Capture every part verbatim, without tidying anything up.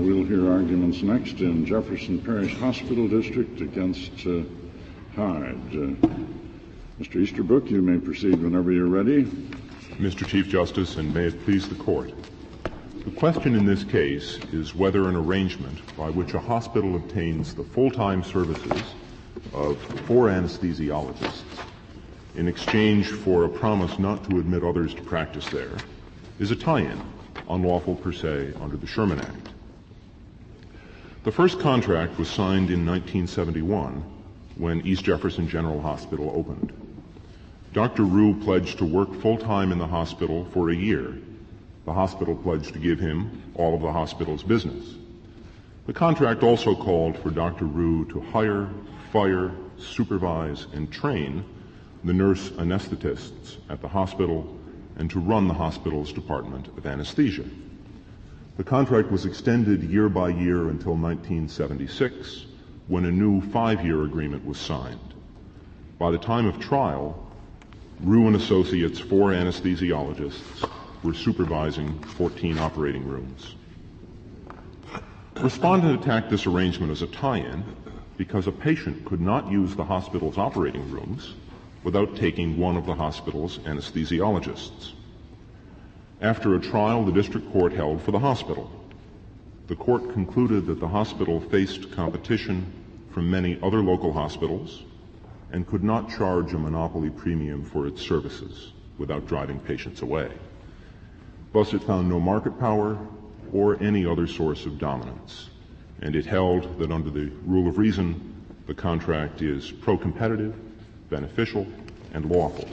we'll hear arguments next in Jefferson Parish Hospital District against uh, Hyde. Uh, Mister Easterbrook, you may proceed whenever you're ready. Mister Chief Justice, and may it please the Court, the question in this case is whether an arrangement by which a hospital obtains the full-time services of four anesthesiologists in exchange for a promise not to admit others to practice there is a tie-in, unlawful per se under the Sherman Act. The first contract was signed in nineteen seventy-one when East Jefferson General Hospital opened. Doctor Rue pledged to work full-time in the hospital for a year. The hospital pledged to give him all of the hospital's business. The contract also called for Doctor Rue to hire, fire, supervise, and train the nurse anesthetists at the hospital and to run the hospital's Department of Anesthesia. The contract was extended year by year until nineteen seventy-six, when a new five-year agreement was signed. By the time of trial, Rue and Associates, four anesthesiologists, were supervising fourteen operating rooms. Respondent attacked this arrangement as a tie-in because a patient could not use the hospital's operating rooms without taking one of the hospital's anesthesiologists. After a trial the district court held for the hospital, the court concluded that the hospital faced competition from many other local hospitals and could not charge a monopoly premium for its services without driving patients away. Thus it found no market power or any other source of dominance, and it held that under the rule of reason, the contract is pro-competitive, beneficial, and lawful.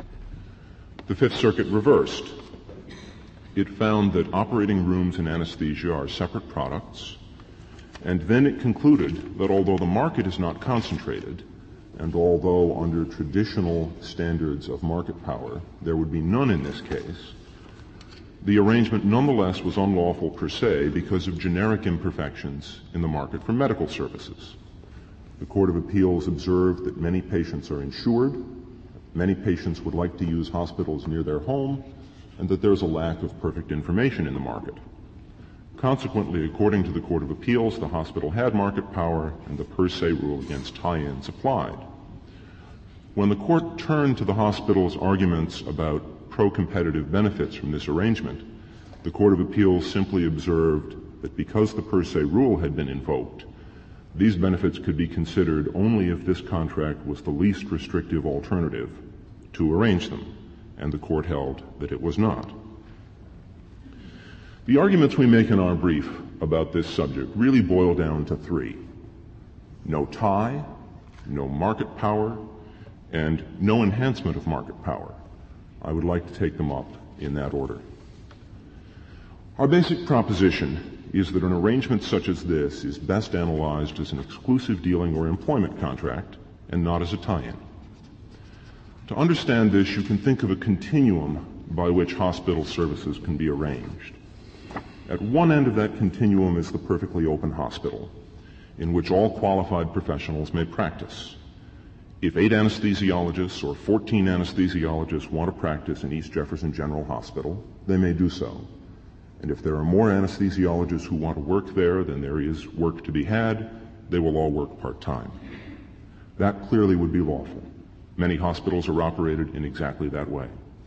The Fifth Circuit reversed. It found that operating rooms and anesthesia are separate products, and then it concluded that although the market is not concentrated, and although under traditional standards of market power there would be none in this case, the arrangement nonetheless was unlawful per se because of generic imperfections in the market for medical services. The Court of Appeals observed that many patients are insured, many patients would like to use hospitals near their home, and that there's a lack of perfect information in the market. Consequently, according to the Court of Appeals, the hospital had market power and the per se rule against tie-ins applied. When the court turned to the hospital's arguments about pro-competitive benefits from this arrangement, the Court of Appeals simply observed that because the per se rule had been invoked, these benefits could be considered only if this contract was the least restrictive alternative to arrange them, and the court held that it was not. The arguments we make in our brief about this subject really boil down to three: no tie, no market power, and no enhancement of market power. I would like to take them up in that order. Our basic proposition is that an arrangement such as this is best analyzed as an exclusive dealing or employment contract and not as a tie-in. To understand this, you can think of a continuum by which hospital services can be arranged. At one end of that continuum is the perfectly open hospital, in which all qualified professionals may practice. If eight anesthesiologists or fourteen anesthesiologists want to practice in East Jefferson General Hospital, they may do so. And if there are more anesthesiologists who want to work there than there is work to be had, they will all work part-time. That clearly would be lawful. Many hospitals are operated in exactly that way.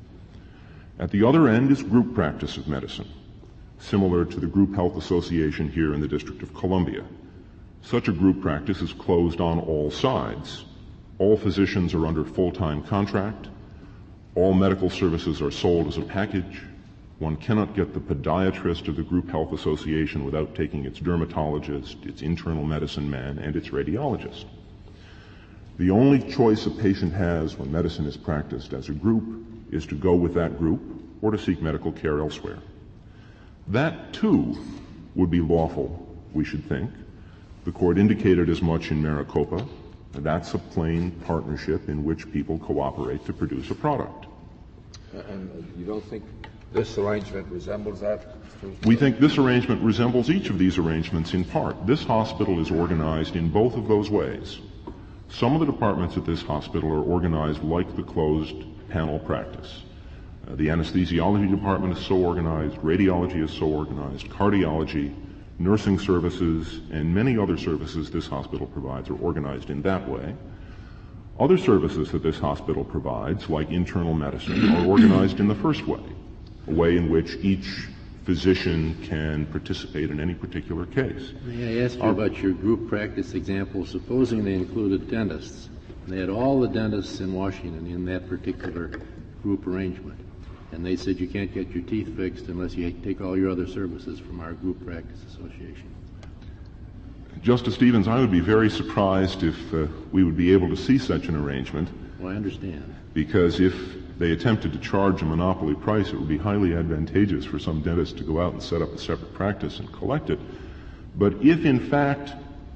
At the other end is group practice of medicine, similar to the Group Health Association here in the District of Columbia. Such a group practice is closed on all sides. All physicians are under full-time contract. All medical services are sold as a package. One cannot get the podiatrist of the Group Health Association without taking its dermatologist, its internal medicine man, and its radiologist. The only choice a patient has when medicine is practiced as a group is to go with that group or to seek medical care elsewhere. That, too, would be lawful, we should think. The court indicated as much in Maricopa. That's a plain partnership in which people cooperate to produce a product. And you don't think this arrangement resembles that? We think this arrangement resembles each of these arrangements in part. This hospital is organized in both of those ways. Some of the departments at this hospital are organized like the closed panel practice. Uh, the anesthesiology department is so organized, radiology is so organized, cardiology, nursing services, and many other services this hospital provides are organized in that way. Other services that this hospital provides, like internal medicine, are organized in the first way, a way in which each physician can participate in any particular case. May I ask you Our, about your group practice example? Supposing they included dentists. They had all the dentists in Washington in that particular group arrangement. And they said you can't get your teeth fixed unless you take all your other services from our group practice association. Justice Stevens, I would be very surprised if uh, we would be able to see such an arrangement. Well, I understand. Because if they attempted to charge a monopoly price, it would be highly advantageous for some dentist to go out and set up a separate practice and collect it. But if, in fact,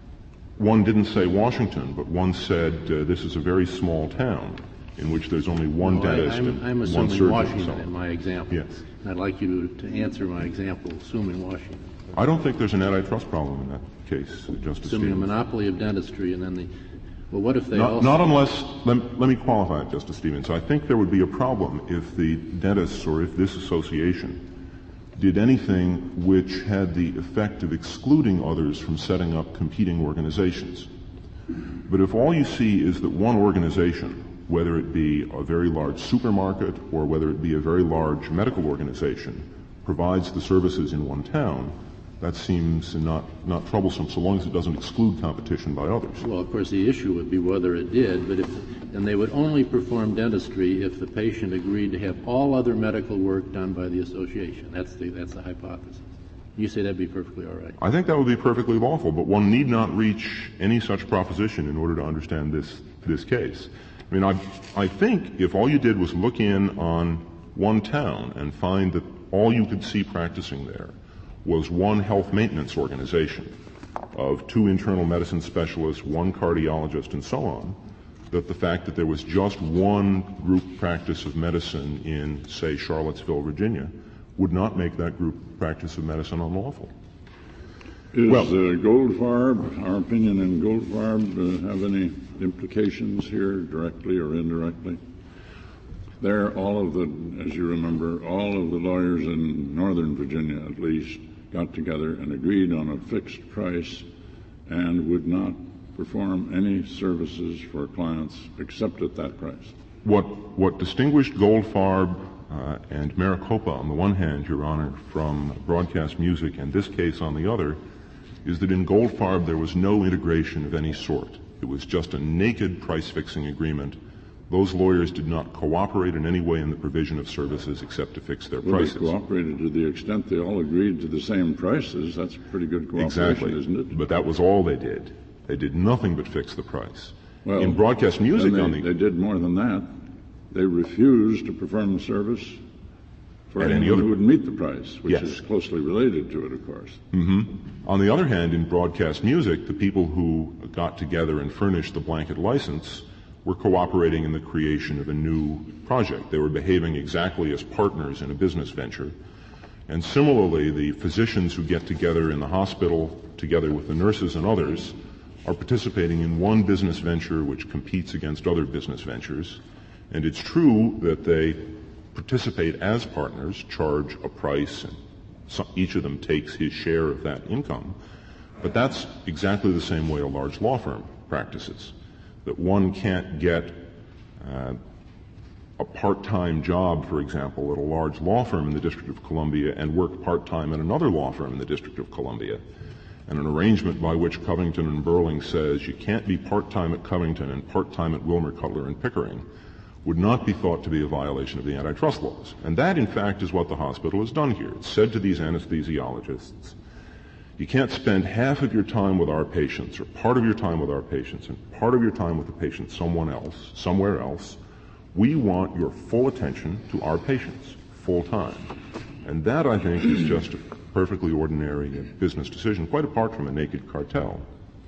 one didn't say Washington, but one said uh, this is a very small town in which there's only one no, dentist I, I'm, and I'm one assuming surgeon. Washington in my example. Yes. I'd like you to, to answer my example, assuming Washington. I don't think there's an antitrust problem in that case, uh, Justice Assuming Stevens. a monopoly of dentistry, and then the well, what if they not, also not unless let, let me qualify it, Justice Stevens. I think there would be a problem if the dentists or if this association did anything which had the effect of excluding others from setting up competing organizations. But if all you see is that one organization, whether it be a very large supermarket or whether it be a very large medical organization, provides the services in one town, that seems not, not troublesome so long as it doesn't exclude competition by others. Well, of course, the issue would be whether it did, but if, and they would only perform dentistry if the patient agreed to have all other medical work done by the association. That's the, that's the hypothesis. You say that'd be perfectly all right. I think that would be perfectly lawful, but one need not reach any such proposition in order to understand this, this case. I mean, I, I think if all you did was look in on one town and find that all you could see practicing there was one health maintenance organization of two internal medicine specialists, one cardiologist, and so on, that the fact that there was just one group practice of medicine in, say, Charlottesville, Virginia, would not make that group practice of medicine unlawful. Is well, uh, Goldfarb, our opinion in Goldfarb, uh, have any implications here, directly or indirectly? There, all of the, as you remember, all of the lawyers in Northern Virginia, at least, got together and agreed on a fixed price and would not perform any services for clients except at that price. What, what distinguished Goldfarb uh, and Maricopa on the one hand, Your Honor, from broadcast music and this case on the other, is that in Goldfarb there was no integration of any sort. It was just a naked price-fixing agreement. Those lawyers did not cooperate in any way in the provision of services except to fix their well, prices. They cooperated to the extent they all agreed to the same prices. That's pretty good cooperation, exactly. isn't it? But that was all they did. They did nothing but fix the price. Well, in broadcast music, they, on the they did more than that. They refused to perform the service for At anyone any other, who would meet the price, which yes. is closely related to it, of course. Mm-hmm. On the other hand, in broadcast music, the people who got together and furnished the blanket license were cooperating in the creation of a new project. They were behaving exactly as partners in a business venture. And similarly, the physicians who get together in the hospital, together with the nurses and others, are participating in one business venture which competes against other business ventures. And it's true that they participate as partners, charge a price, and some, each of them takes his share of that income. But that's exactly the same way a large law firm practices. That one can't get uh, a part-time job, for example, at a large law firm in the District of Columbia and work part-time at another law firm in the District of Columbia. And an arrangement by which Covington and Burling says you can't be part-time at Covington and part-time at Wilmer, Cutler, and Pickering would not be thought to be a violation of the antitrust laws. And that, in fact, is what the hospital has done here. It's said to these anesthesiologists, you can't spend half of your time with our patients or part of your time with our patients and part of your time with the patient someone else, somewhere else. We want your full attention to our patients, full time. And that, I think, is just a perfectly ordinary business decision, quite apart from a naked cartel.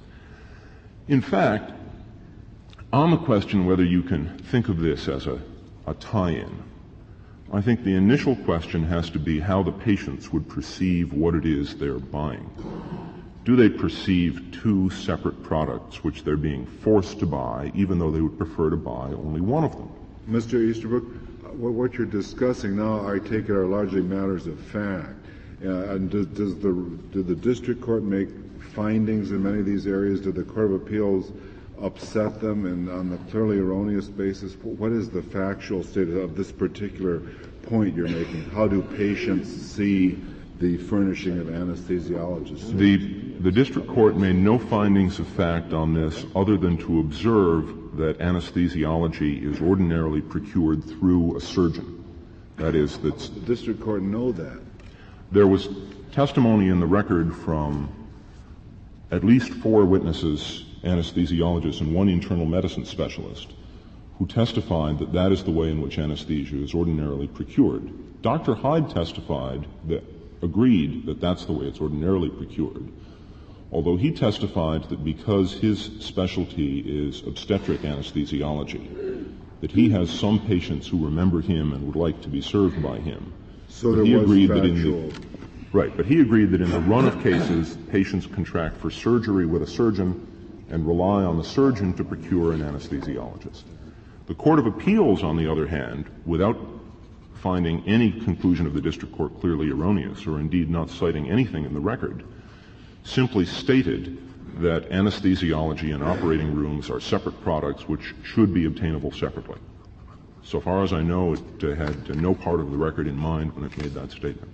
In fact, on the question whether you can think of this as a, a tie-in, I think the initial question has to be how the patients would perceive what it is they're buying. Do they perceive two separate products which they're being forced to buy, even though they would prefer to buy only one of them? Mister Easterbrook, what you're discussing now, I take it, are largely matters of fact. Uh, and does, does the did the district court make findings in many of these areas? Did the Court of Appeals upset them? And on the clearly erroneous basis, what is the factual status of this particular point you're making? How do patients see the furnishing of anesthesiologists? The, the district court made no findings of fact on this other than to observe that anesthesiology is ordinarily procured through a surgeon. That is, that's... The district court know that. There was testimony in the record from at least four witnesses, anesthesiologists, and one internal medicine specialist, who testified that that is the way in which anesthesia is ordinarily procured. Doctor Hyde testified that, agreed that that's the way it's ordinarily procured, although he testified that because his specialty is obstetric anesthesiology, that he has some patients who remember him and would like to be served by him. So but there he was agreed factual. That in the, right, but he agreed that in the run of cases, patients contract for surgery with a surgeon and rely on the surgeon to procure an anesthesiologist. The Court of Appeals, on the other hand, without finding any conclusion of the district court clearly erroneous, or indeed not citing anything in the record, simply stated that anesthesiology and operating rooms are separate products which should be obtainable separately. So far as I know, it uh, had uh, no part of the record in mind when it made that statement.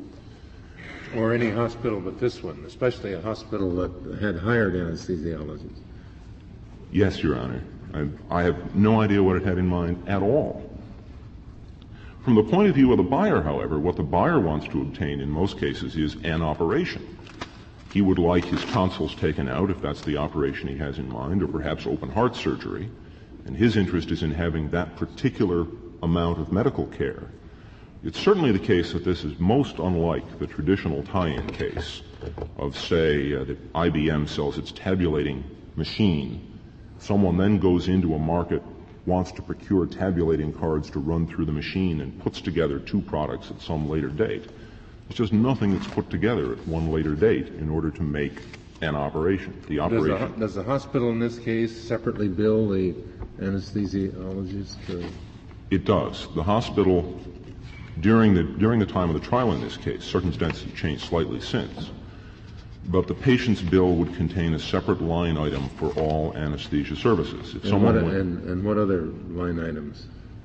Or any hospital but this one, especially a hospital that had hired anesthesiologists. Yes, Your Honor. I, I have no idea what it had in mind at all. From the point of view of the buyer, however, what the buyer wants to obtain in most cases is an operation. He would like his tonsils taken out, if that's the operation he has in mind, or perhaps open heart surgery, and his interest is in having that particular amount of medical care. It's certainly the case that this is most unlike the traditional tie-in case of, say, uh, that I B M sells its tabulating machine. Someone then goes into a market, wants to procure tabulating cards to run through the machine, and puts together two products at some later date. It's just nothing that's put together at one later date in order to make an operation. The operation. Does the, does the hospital in this case separately bill the anesthesiologist? Or? It does. The hospital, during the during the time of the trial in this case, circumstances have changed slightly since, but the patient's bill would contain a separate line item for all anesthesia services. If and, someone what, went, and, and what other line items?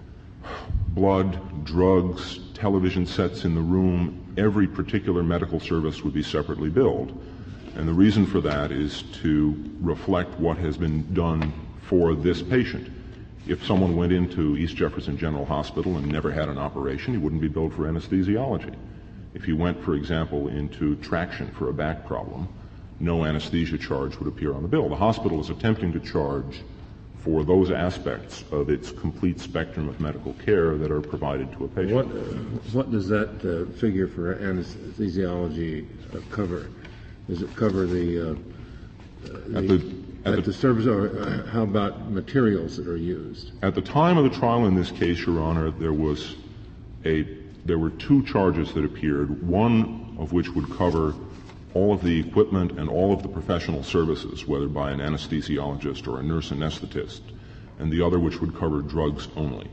Blood, drugs, television sets in the room, every particular medical service would be separately billed. And the reason for that is to reflect what has been done for this patient. If someone went into East Jefferson General Hospital and never had an operation, he wouldn't be billed for anesthesiology. If he went, for example, into traction for a back problem, no anesthesia charge would appear on the bill. The hospital is attempting to charge for those aspects of its complete spectrum of medical care that are provided to a patient. What, uh, what does that uh, figure for anesthesiology uh, cover? Does it cover the, uh, the, at the, at at the, the service, or uh, how about materials that are used? At the time of the trial in this case, Your Honor, there was a there were two charges that appeared, one of which would cover all of the equipment and all of the professional services, whether by an anesthesiologist or a nurse anesthetist, and the other which would cover drugs only.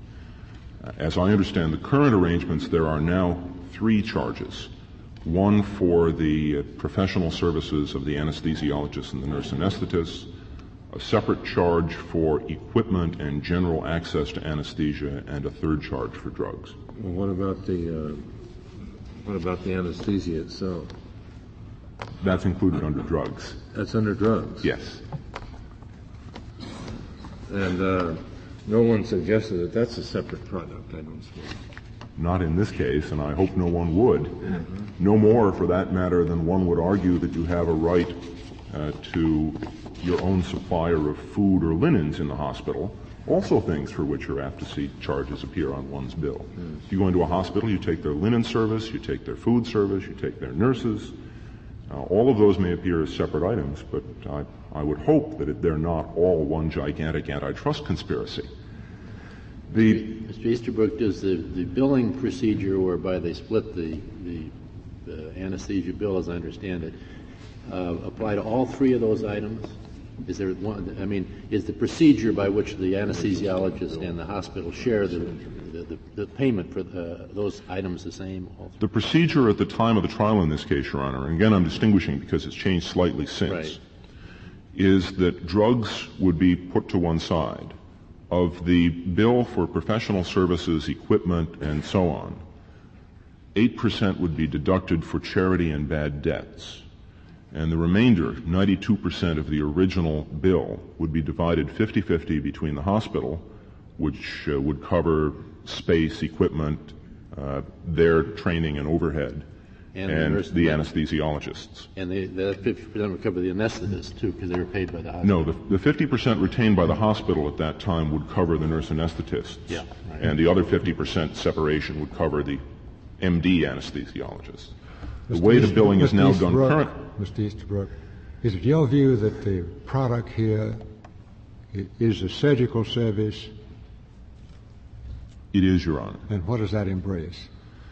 As I understand the current arrangements, there are now three charges. One for the professional services of the anesthesiologist and the nurse anesthetist, a separate charge for equipment and general access to anesthesia, and a third charge for drugs. Well, what about the uh, what about the anesthesia itself? That's included under drugs. That's under drugs? Yes. And uh, no one suggested that that's a separate product, I don't suppose. Not in this case, and I hope no one would. Mm-hmm. No more, for that matter, than one would argue that you have a right uh, to your own supplier of food or linens in the hospital, also things for which you're apt to see charges appear on one's bill. Mm. If you go into a hospital, you take their linen service, you take their food service, you take their nurses. Uh, all of those may appear as separate items, but I, I would hope that it, they're not all one gigantic antitrust conspiracy. The, Mister Easterbrook, does the, the billing procedure whereby they split the, the, the anesthesia bill, as I understand it, uh, apply to all three of those items? Is there one, I mean, is the procedure by which the anesthesiologist and the hospital share the, the, the, the payment for the, those items the same? Also? The procedure at the time of the trial in this case, Your Honor, and again I'm distinguishing because it's changed slightly since, right. is that drugs would be put to one side. Of the bill for professional services, equipment, and so on, eight percent would be deducted for charity and bad debts. And the remainder, ninety-two percent of the original bill, would be divided fifty-fifty between the hospital, which uh, would cover space, equipment, uh, their training and overhead, and, and the, the anesthesiologists. And they, that fifty percent would cover the anesthetists, too, because they were paid by the hospital. No, the, the fifty percent retained by the hospital at that time would cover the nurse anesthetists. Yeah, right. And the other fifty percent separation would cover the M D anesthesiologists. The Mister way the Easterbrook, billing is Mister now done Easterbrook, current. Mister Easterbrook, is it your view that the product here is a surgical service? It is, Your Honor. And what does that embrace?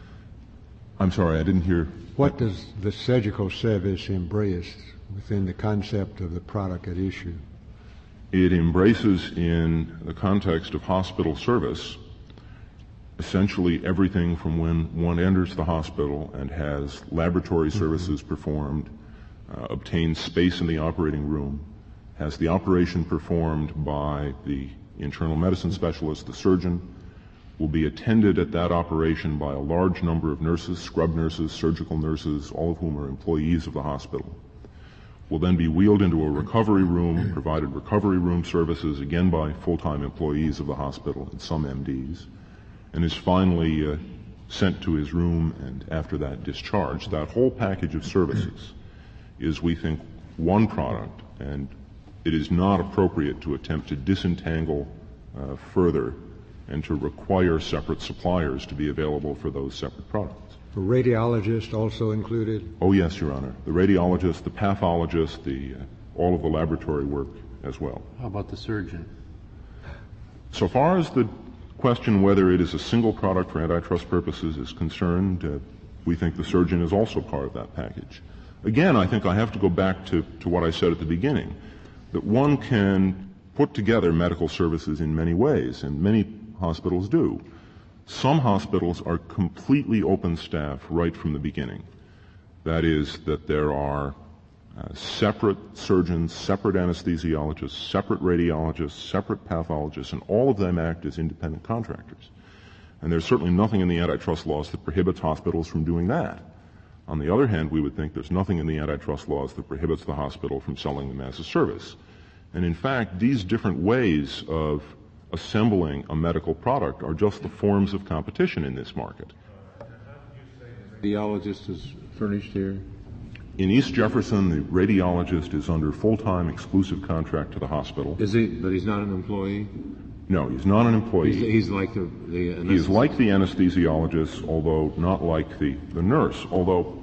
I'm sorry, I didn't hear. What does the surgical service embrace within the concept of the product at issue? It embraces, in the context of hospital service, essentially everything from when one enters the hospital and has laboratory services mm-hmm. performed, uh, obtains space in the operating room, has the operation performed by the internal medicine specialist, the surgeon, will be attended at that operation by a large number of nurses, scrub nurses, surgical nurses, all of whom are employees of the hospital. Will then be wheeled into a recovery room, provided recovery room services, again by full-time employees of the hospital and some M Ds, and is finally uh, sent to his room and after that discharged. That whole package of services is, we think, one product, and it is not appropriate to attempt to disentangle uh, further and to require separate suppliers to be available for those separate products. The radiologist also included? Oh, yes, Your Honor. The radiologist, the pathologist, the uh, all of the laboratory work as well. How about the surgeon? So far as the question whether it is a single product for antitrust purposes is concerned, uh, we think the surgeon is also part of that package. Again, I think I have to go back to, to what I said at the beginning, that one can put together medical services in many ways, and many hospitals do. Some hospitals are completely open staff right from the beginning. That is, that there are uh, separate surgeons, separate anesthesiologists, separate radiologists, separate pathologists, and all of them act as independent contractors. And there's certainly nothing in the antitrust laws that prohibits hospitals from doing that. On the other hand, we would think there's nothing in the antitrust laws that prohibits the hospital from selling them as a service. And in fact, these different ways of assembling a medical product are just the forms of competition in this market. The radiologist is furnished here? In East Jefferson, the radiologist is under full-time exclusive contract to the hospital. Is he, but he's not an employee? No, he's not an employee. He's, he's like the, the He is like the anesthesiologist, although not like the, the nurse, although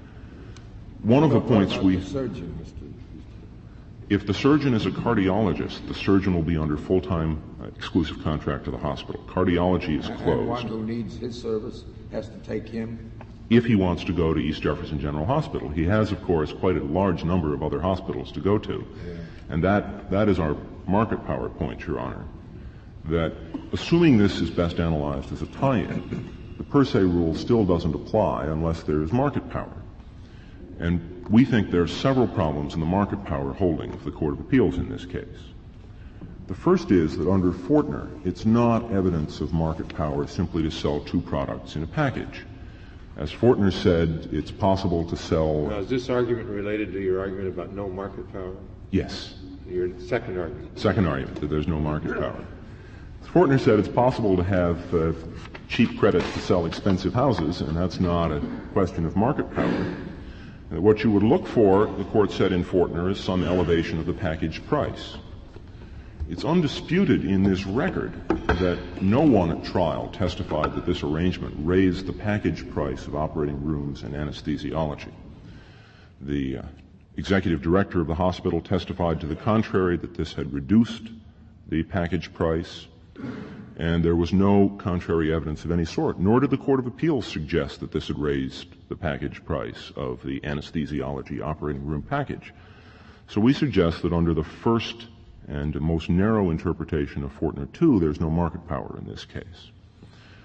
one of the points we... The surgeon, Mister If the surgeon is a cardiologist, the surgeon will be under full-time uh, exclusive contract to the hospital. Cardiology is And closed. one who needs his service has to take him. If he wants to go to East Jefferson General Hospital. He has, of course, quite a large number of other hospitals to go to. Yeah. And that, that is our market power point, Your Honor. That assuming this is best analyzed as a tie-in, the per se rule still doesn't apply unless there is market power. And we think there are several problems in the market power holding of the Court of Appeals in this case. The first is that under Fortner, it's not evidence of market power simply to sell two products in a package. As Fortner said, it's possible to sell... Now, is this argument related to your argument about no market power? Yes. Your second argument? Second argument, that there's no market power. As Fortner said, it's possible to have uh, cheap credit to sell expensive houses, and that's not a question of market power. Uh, what you would look for, the Court said in Fortner, is some elevation of the package price. It's undisputed in this record that no one at trial testified that this arrangement raised the package price of operating rooms and anesthesiology. The uh, executive director of the hospital testified to the contrary, that this had reduced the package price, and there was no contrary evidence of any sort, nor did the Court of Appeals suggest that this had raised the package price of the anesthesiology operating room package. So we suggest that under the first and most narrow interpretation of Fortner two, there's no market power in this case.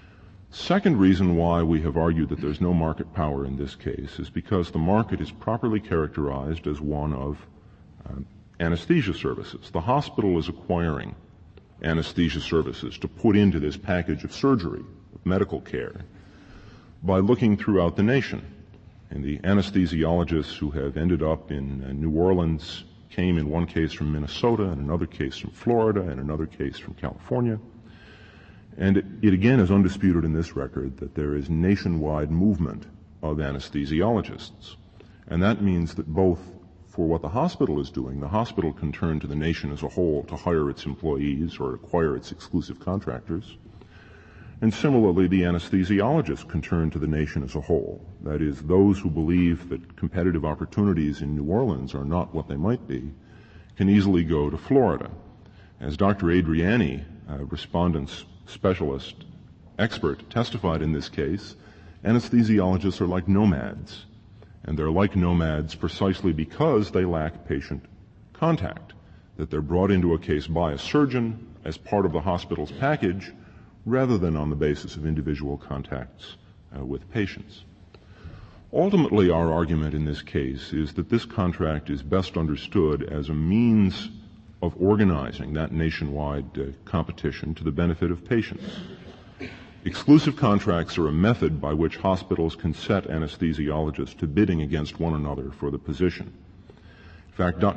Second reason why we have argued that there's no market power in this case is because the market is properly characterized as one of uh, anesthesia services. The hospital is acquiring anesthesia services to put into this package of surgery, of medical care, by looking throughout the nation. And the anesthesiologists who have ended up in uh, New Orleans came in one case from Minnesota, in another case from Florida, and another case from California. And it, it again is undisputed in this record that there is nationwide movement of anesthesiologists. And that means that both for what the hospital is doing, the hospital can turn to the nation as a whole to hire its employees or acquire its exclusive contractors. And similarly, the anesthesiologists can turn to the nation as a whole. That is, those who believe that competitive opportunities in New Orleans are not what they might be can easily go to Florida. As Doctor Adriani, uh, respondent's specialist expert, testified in this case, anesthesiologists are like nomads. And they're like nomads precisely because they lack patient contact, that they're brought into a case by a surgeon as part of the hospital's package rather than on the basis of individual contacts uh, with patients. Ultimately, our argument in this case is that this contract is best understood as a means of organizing that nationwide uh, competition to the benefit of patients. Exclusive contracts are a method by which hospitals can set anesthesiologists to bidding against one another for the position. In fact, doc-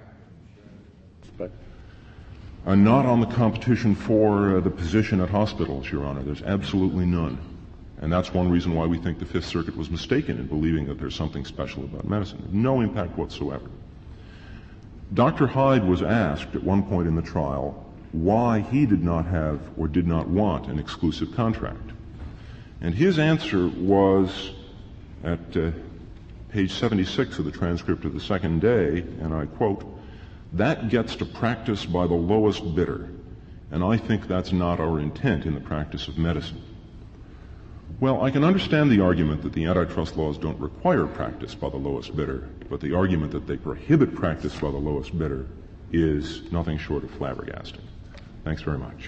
uh, not on the competition for uh, the position at hospitals, Your Honor. There's absolutely none. And that's one reason why we think the Fifth Circuit was mistaken in believing that there's something special about medicine. No impact whatsoever. Doctor Hyde was asked at one point in the trial why he did not have or did not want an exclusive contract. And his answer was at uh, page seventy-six of the transcript of the second day, and I quote, "That gets to practice by the lowest bidder, and I think that's not our intent in the practice of medicine." Well, I can understand the argument that the antitrust laws don't require practice by the lowest bidder, but the argument that they prohibit practice by the lowest bidder is nothing short of flabbergasting. Thanks very much.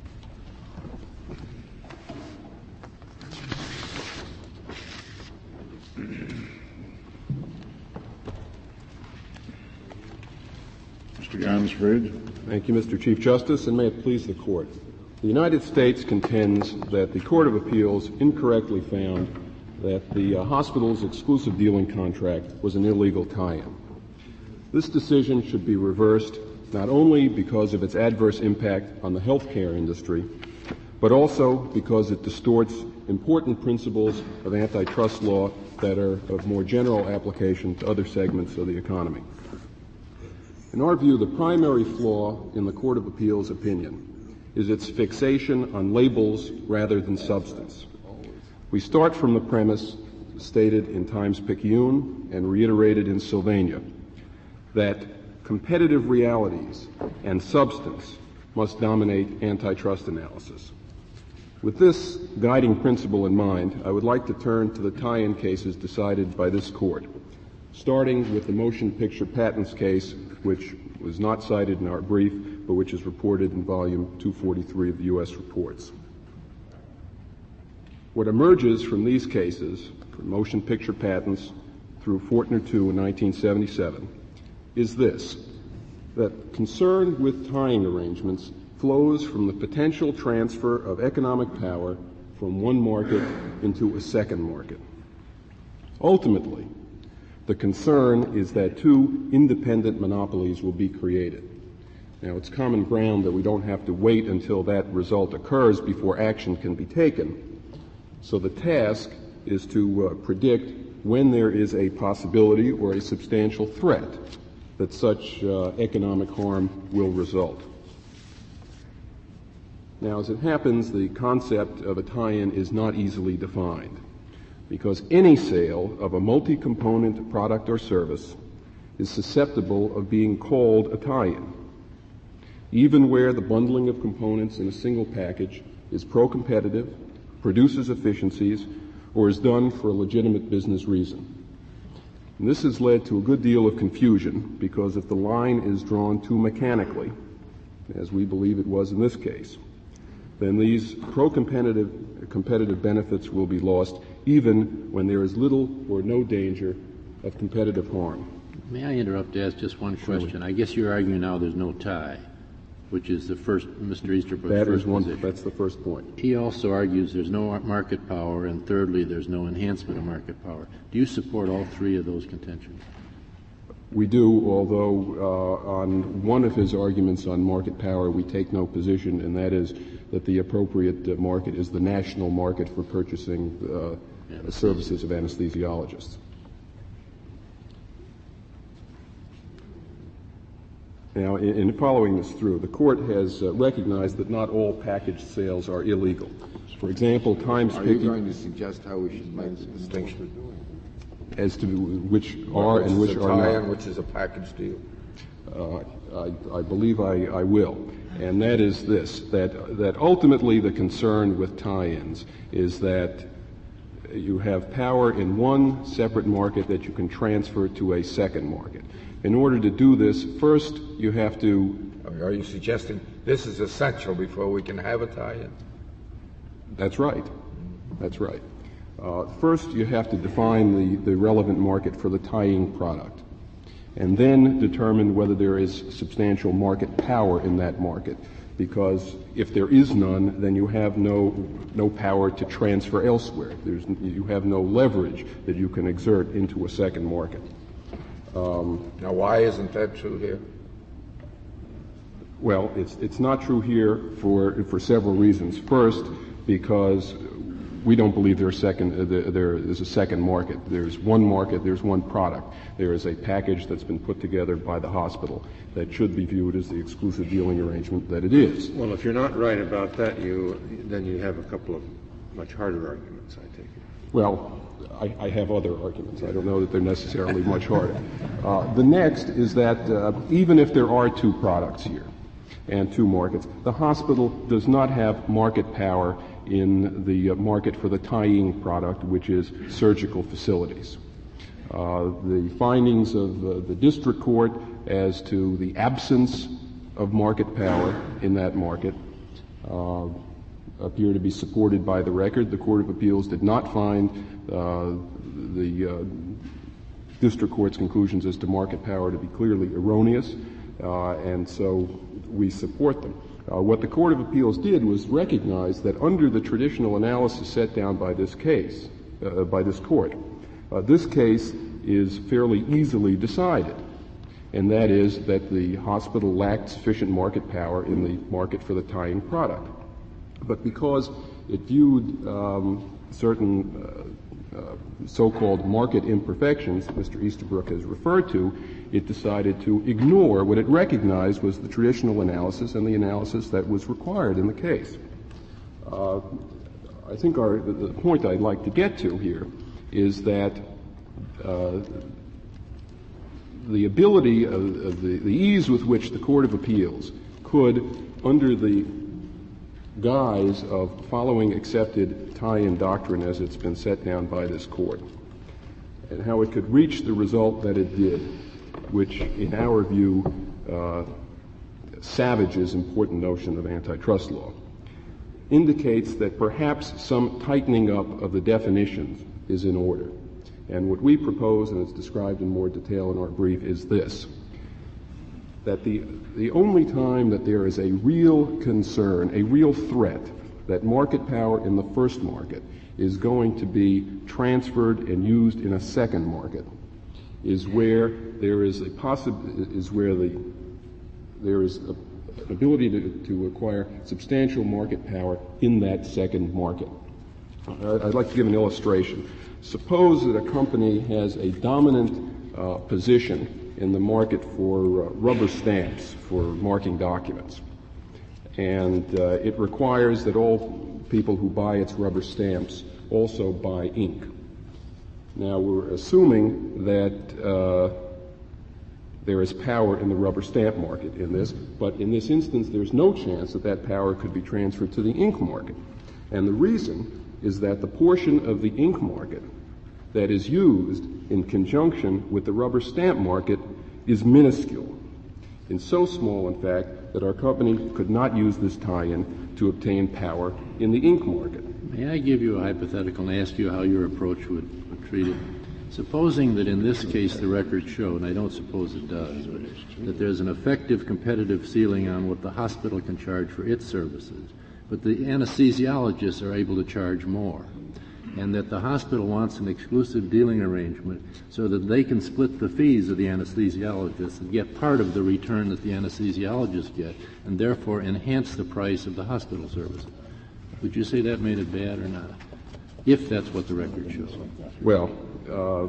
Mister Gansfried. Thank you, Mister Chief Justice, and may it please the Court. The United States contends that the Court of Appeals incorrectly found that the uh, hospital's exclusive dealing contract was an illegal tie-in. This decision should be reversed not only because of its adverse impact on the healthcare industry, but also because it distorts important principles of antitrust law that are of more general application to other segments of the economy. In our view, the primary flaw in the Court of Appeals' opinion is its fixation on labels rather than substance. We start from the premise stated in Times-Picayune and reiterated in Sylvania that competitive realities and substance must dominate antitrust analysis. With this guiding principle in mind, I would like to turn to the tie-in cases decided by this Court, starting with the motion picture patents case, which was not cited in our brief, but which is reported in volume two forty-three of the U S reports. What emerges from these cases, from motion picture patents through Fortner two in nineteen seventy-seven, is this, that concern with tying arrangements flows from the potential transfer of economic power from one market into a second market. Ultimately, the concern is that two independent monopolies will be created. Now, it's common ground that we don't have to wait until that result occurs before action can be taken. So the task is to uh, predict when there is a possibility or a substantial threat that such uh, economic harm will result. Now, as it happens, the concept of a tie-in is not easily defined, because any sale of a multi-component product or service is susceptible of being called a tie-in, even where the bundling of components in a single package is pro-competitive, produces efficiencies, or is done for a legitimate business reason. And this has led to a good deal of confusion, because if the line is drawn too mechanically, as we believe it was in this case, then these pro-competitive competitive benefits will be lost even when there is little or no danger of competitive harm. May I interrupt to ask just one question? I guess you're arguing now there's no tie, which is the first, Mister Easterbrook's That first is one, position. that's the first point. He also argues there's no market power, and thirdly, there's no enhancement of market power. Do you support all three of those contentions? We do, although uh, on one of his arguments on market power, we take no position, and that is that the appropriate uh, market is the national market for purchasing uh, yeah, services of anesthesiologists. Now, in, in following this through, the court has uh, recognized that not all package sales are illegal. For example, Times Are picking... you going to suggest how we should make the distinction? As to which are which and which is a are tie not. and which is a package deal? Uh, I, I believe I, I will. And that is this, that, that ultimately the concern with tie-ins is that you have power in one separate market that you can transfer to a second market. In order to do this, first you have to... I mean, are you suggesting this is essential before we can have a tie-in? That's right. That's right. Uh, first, you have to define the, the relevant market for the tying product, and then determine whether there is substantial market power in that market. Because if there is none, then you have no no power to transfer elsewhere. There's, you have no leverage that you can exert into a second market. Um, now, why isn't that true here? Well, it's it's not true here for for several reasons. First, because we don't believe there's second, uh, there is a second market. There's one market, there's one product. There is a package that's been put together by the hospital that should be viewed as the exclusive dealing arrangement that it is. Well, if you're not right about that, you then you have a couple of much harder arguments, I take it. Well, I, I have other arguments. I don't know that they're necessarily much harder. Uh, the next is that uh, even if there are two products here and two markets, the hospital does not have market power in the uh, market for the tying product, which is surgical facilities. Uh, the findings of uh, the district court as to the absence of market power in that market uh, appear to be supported by the record. The Court of Appeals did not find uh, the uh, district court's conclusions as to market power to be clearly erroneous, uh, and so we support them. Uh, what the Court of Appeals did was recognize that under the traditional analysis set down by this case, uh, by this court, uh, this case is fairly easily decided, and that is that the hospital lacked sufficient market power in the market for the tying product. But because it viewed um, certain uh, uh, so-called market imperfections Mister Easterbrook has referred to, it decided to ignore what it recognized was the traditional analysis and the analysis that was required in the case. Uh, I think our, the, the point I'd like to get to here is that uh, the ability of, of the, the ease with which the Court of Appeals could, under the guise of following accepted tie-in doctrine as it's been set down by this court, and how it could reach the result that it did, which in our view uh, savages important notion of antitrust law, indicates that perhaps some tightening up of the definitions is in order. And what we propose, and it's described in more detail in our brief, is this: that the the only time that there is a real concern, a real threat, that market power in the first market is going to be transferred and used in a second market is where there is a possi- is where the there is a, an ability to, to acquire substantial market power in that second market. I'd like to give an illustration. Suppose that a company has a dominant uh, position in the market for uh, rubber stamps for marking documents, and uh, it requires that all people who buy its rubber stamps also buy ink. Now, we're assuming that uh, there is power in the rubber stamp market in this, but in this instance there's no chance that that power could be transferred to the ink market. And the reason is that the portion of the ink market that is used in conjunction with the rubber stamp market is minuscule. and so small, in fact, that our company could not use this tie-in to obtain power in the ink market. May I give you a hypothetical and ask you how your approach would, would treat it? Supposing that in this case the record showed, and I don't suppose it does, that there's an effective competitive ceiling on what the hospital can charge for its services, but the anesthesiologists are able to charge more, and that the hospital wants an exclusive dealing arrangement so that they can split the fees of the anesthesiologists and get part of the return that the anesthesiologists get, and therefore enhance the price of the hospital services. Would you say that made it bad or not, if that's what the record shows? Well, uh,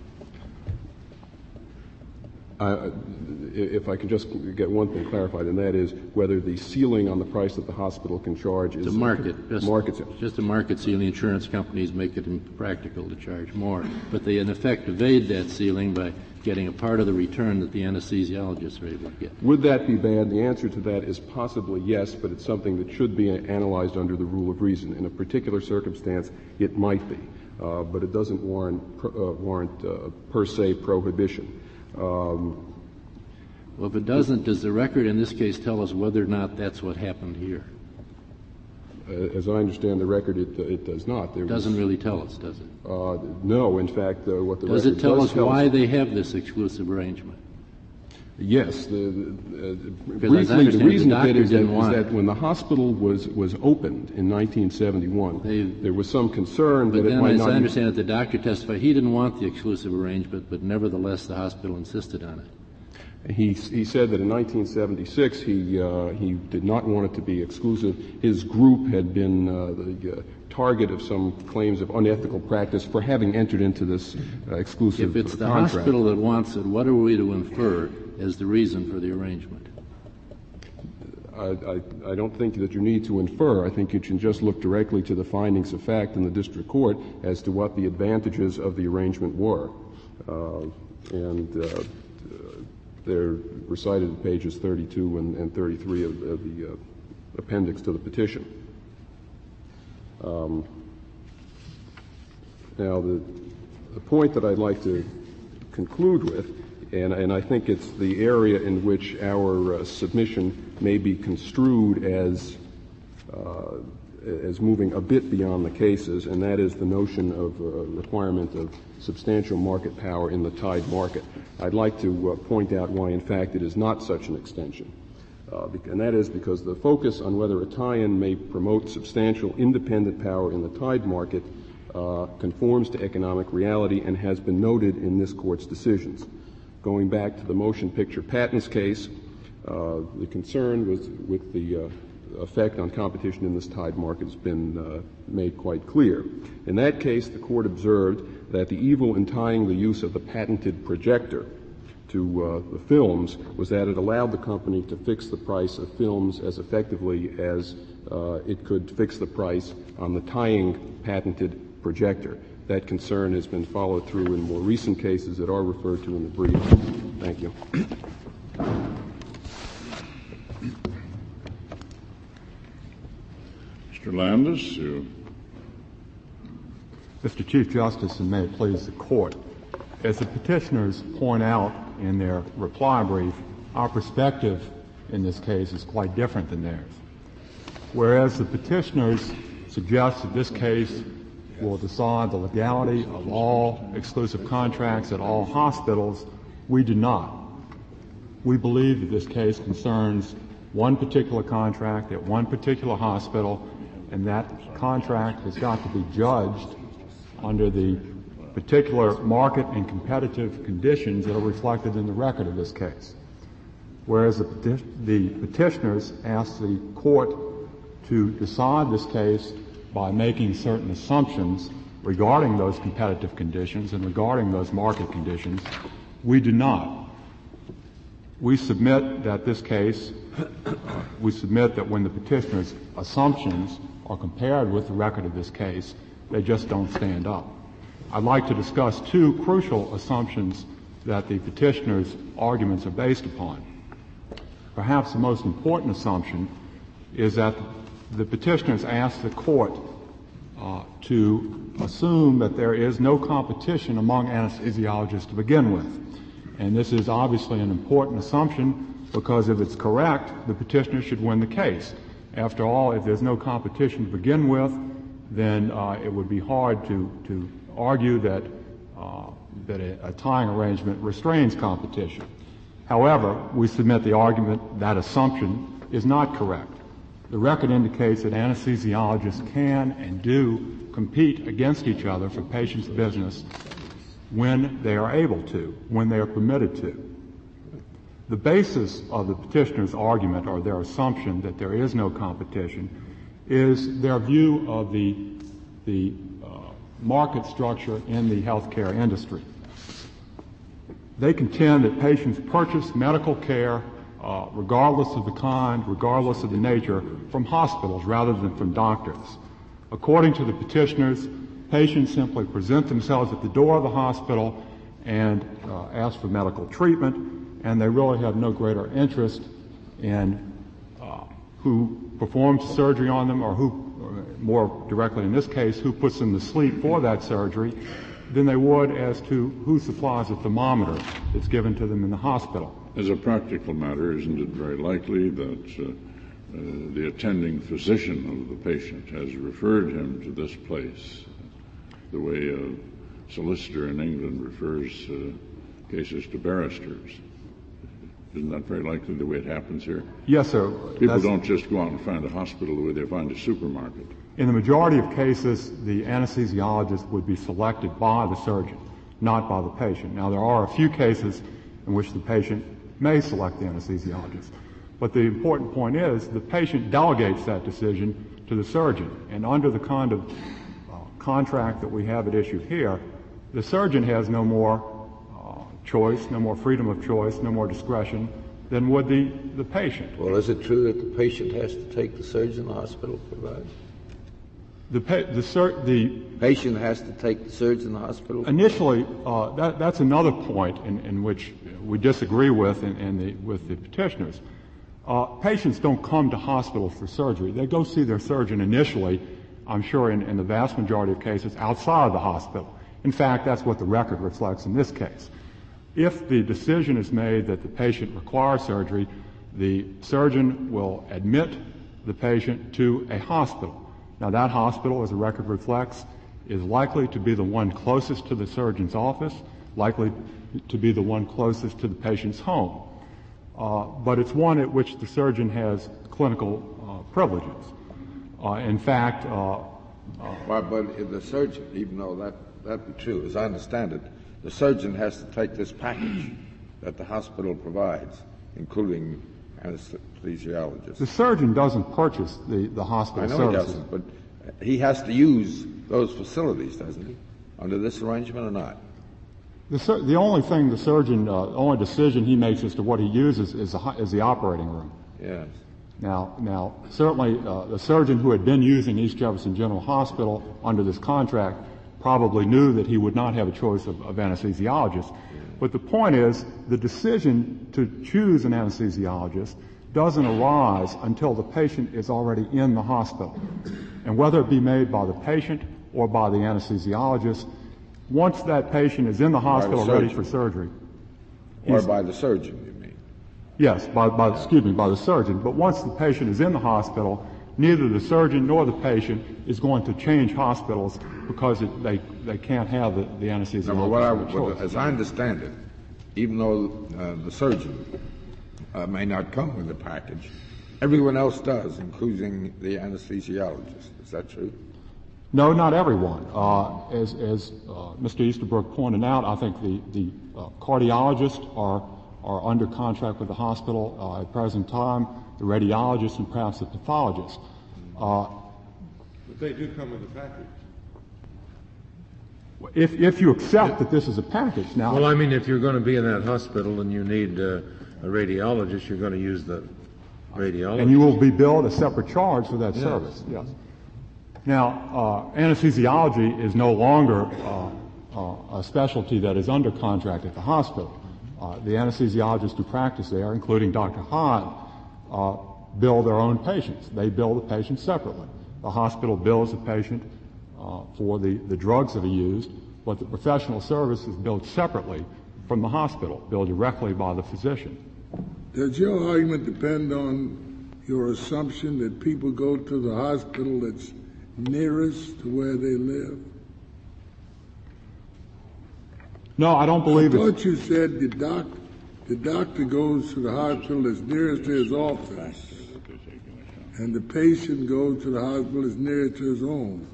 I, if I could just get one thing clarified, and that is whether the ceiling on the price that the hospital can charge is the market. Just, market. Just a market ceiling. Insurance companies make it impractical to charge more, but they in effect evade that ceiling by getting a part of the return that the anesthesiologists are able to get. Would that be bad? The answer to that is possibly yes, but it's something that should be analyzed under the rule of reason. In a particular circumstance, it might be, uh, but it doesn't warrant, uh, warrant uh, per se prohibition. Um, well, if it doesn't, does the record in this case tell us whether or not that's what happened here? Uh, as I understand the record, it, uh, it does not. There it doesn't was, really tell us, does it? Uh, no, in fact, uh, what the does record it tell does us tell why us, they have this exclusive arrangement? Yes. The, the, uh, briefly, the reason the it is that, is that when the hospital was, was opened in nineteen seventy-one, they, there was some concern but that then, it might as not I understand it, the doctor testified he didn't want the exclusive arrangement, but nevertheless the hospital insisted on it. He, he said that in nineteen seventy-six he, uh, he did not want it to be exclusive. His group had been uh, the uh, target of some claims of unethical practice for having entered into this uh, exclusive If it's the contract. hospital that wants it, what are we to infer as the reason for the arrangement? I, I, I don't think that you need to infer. I think you can just look directly to the findings of fact in the district court as to what the advantages of the arrangement were. Uh, and uh, they're recited at pages thirty-two and, and thirty-three of, of the uh, appendix to the petition. Um, now, the, the point that I'd like to conclude with, and, and I think it's the area in which our uh, submission may be construed as uh, as moving a bit beyond the cases, and that is the notion of uh, requirement of substantial market power in the tied market. I'd like to uh, point out why, in fact, it is not such an extension. Uh, and that is because the focus on whether a tie-in may promote substantial independent power in the tied market uh, conforms to economic reality and has been noted in this Court's decisions. Going back to the motion picture patents case, uh, the concern was with the uh, effect on competition in this tied market has been uh, made quite clear. In that case, the Court observed that the evil in tying the use of the patented projector to uh, the films was that it allowed the company to fix the price of films as effectively as uh, it could fix the price on the tying patented projector. That concern has been followed through in more recent cases that are referred to in the brief. Thank you. Mister Landis, you. Mister Chief Justice, and may it please the Court, as the petitioners point out in their reply brief, our perspective in this case is quite different than theirs. Whereas the petitioners suggest that this case will decide the legality of all exclusive contracts at all hospitals, we do not. We believe that this case concerns one particular contract at one particular hospital, and that contract has got to be judged under the particular market and competitive conditions that are reflected in the record of this case. Whereas the, peti- the petitioners asked the Court to decide this case by making certain assumptions regarding those competitive conditions and regarding those market conditions, we do not. We submit that this case, uh, we submit that when the petitioners' assumptions are compared with the record of this case, they just don't stand up. I'd like to discuss two crucial assumptions that the petitioners' arguments are based upon. Perhaps the most important assumption is that the petitioners ask the Court uh, to assume that there is no competition among anesthesiologists to begin with. And this is obviously an important assumption because if it's correct, the petitioner should win the case. After all, if there's no competition to begin with, then uh, it would be hard to, to argue that, uh, that a, a tying arrangement restrains competition. However, we submit the argument that assumption is not correct. The record indicates that anesthesiologists can and do compete against each other for patients' business when they are able to, when they are permitted to. The basis of the petitioner's argument, or their assumption that there is no competition, is their view of the, the uh, market structure in the healthcare industry. They contend that patients purchase medical care uh, regardless of the kind, regardless of the nature, from hospitals rather than from doctors. According to the petitioners, patients simply present themselves at the door of the hospital and uh, ask for medical treatment, and they really have no greater interest in uh, who performs surgery on them, or who, or more directly in this case, who puts them to sleep for that surgery, than they would as to who supplies a thermometer that's given to them in the hospital. As a practical matter, isn't it very likely that uh, uh, the attending physician of the patient has referred him to this place, the way a solicitor in England refers uh, cases to barristers? Isn't that very likely the way it happens here? Yes, sir. People That's, don't just go out and find a hospital the way they find a supermarket. In the majority of cases, the anesthesiologist would be selected by the surgeon, not by the patient. Now, there are a few cases in which the patient may select the anesthesiologist. But the important point is the patient delegates that decision to the surgeon. And under the kind of uh, contract that we have at issue here, the surgeon has no more uh, choice, no more freedom of choice, no more discretion than would the, the patient. Well, is it true that the patient has to take the surgeon the hospital provides? The, pa- the, sur- the patient has to take the surgeon the hospital? Initially, uh, that, that's another point in, in which we disagree with in, in the, with the petitioners. Uh, patients don't come to hospitals for surgery. They go see their surgeon initially, I'm sure in, in the vast majority of cases, outside of the hospital. In fact, that's what the record reflects in this case. If the decision is made that the patient requires surgery, the surgeon will admit the patient to a hospital. Now, that hospital, as the record reflects, is likely to be the one closest to the surgeon's office, likely to be the one closest to the patient's home. Uh, but it's one at which the surgeon has clinical uh, privileges. Uh, in fact, uh, uh, well, but if the surgeon, even though that that be true, as I understand it, the surgeon has to take this package that the hospital provides, including anesthesiologists. The surgeon doesn't purchase the, the hospital services. I know services. he doesn't, but he has to use those facilities, doesn't he, under this arrangement or not? The, sur- the only thing the surgeon, uh, the only decision he makes as to what he uses is, a, is the operating room. Yes. Now, now, certainly uh, the surgeon who had been using East Jefferson General Hospital under this contract probably knew that he would not have a choice of, of anesthesiologist. Yeah. But the point is, the decision to choose an anesthesiologist doesn't arise until the patient is already in the hospital. And whether it be made by the patient or by the anesthesiologist, once that patient is in the hospital the ready for surgery. Or by the surgeon, you mean? Yes, by, by, excuse me, by the surgeon. But once the patient is in the hospital, neither the surgeon nor the patient is going to change hospitals because it, they, they can't have the, the anesthesiologist. No, what I, what, as I understand it, even though uh, the surgeon uh, may not come with the package, everyone else does, including the anesthesiologist. Is that true? No, not everyone. Uh, as as uh, Mister Easterbrook pointed out, I think the, the uh, cardiologists are, are under contract with the hospital uh, at present time, the radiologists and perhaps the pathologists. Uh, but they do come with a package. If, if you accept that this is a package. Now, well, I mean, if you're going to be in that hospital and you need uh, a radiologist, you're going to use the radiologist. And you will be billed a separate charge for that yes. service. Yes. Now, uh, anesthesiology is no longer uh, uh, a specialty that is under contract at the hospital. Uh, the anesthesiologists who practice there, including Doctor Hahn, uh, bill their own patients. They bill the patient separately. The hospital bills the patient uh, for the, the drugs that are used, but the professional service is billed separately from the hospital, billed directly by the physician. Does your argument depend on your assumption that people go to the hospital that's nearest to where they live? No, I don't believe I it. thought you said the doc, the doctor goes to the hospital that's nearest to his office, and the patient goes to the hospital that's nearest to his home.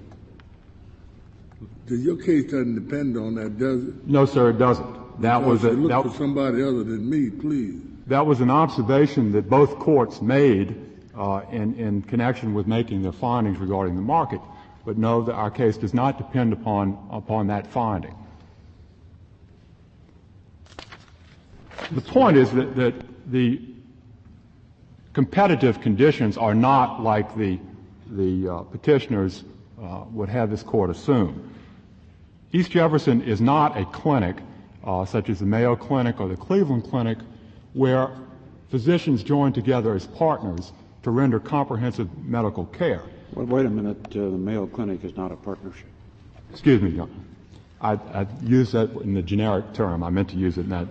Your case doesn't depend on that, does it? No, sir, it doesn't. That was a, look that, for somebody other than me, please. That was an observation that both courts made uh, in, in connection with making their findings regarding the market. But no, the, our case does not depend upon upon that finding. The point is that, that the competitive conditions are not like the the uh, petitioners uh, would have this court assume. East Jefferson is not a clinic uh, such as the Mayo Clinic or the Cleveland Clinic where physicians join together as partners to render comprehensive medical care. Well, wait a minute. Uh, the Mayo Clinic is not a partnership. Excuse me, John. I, I used that in the generic term. I meant to use it in that.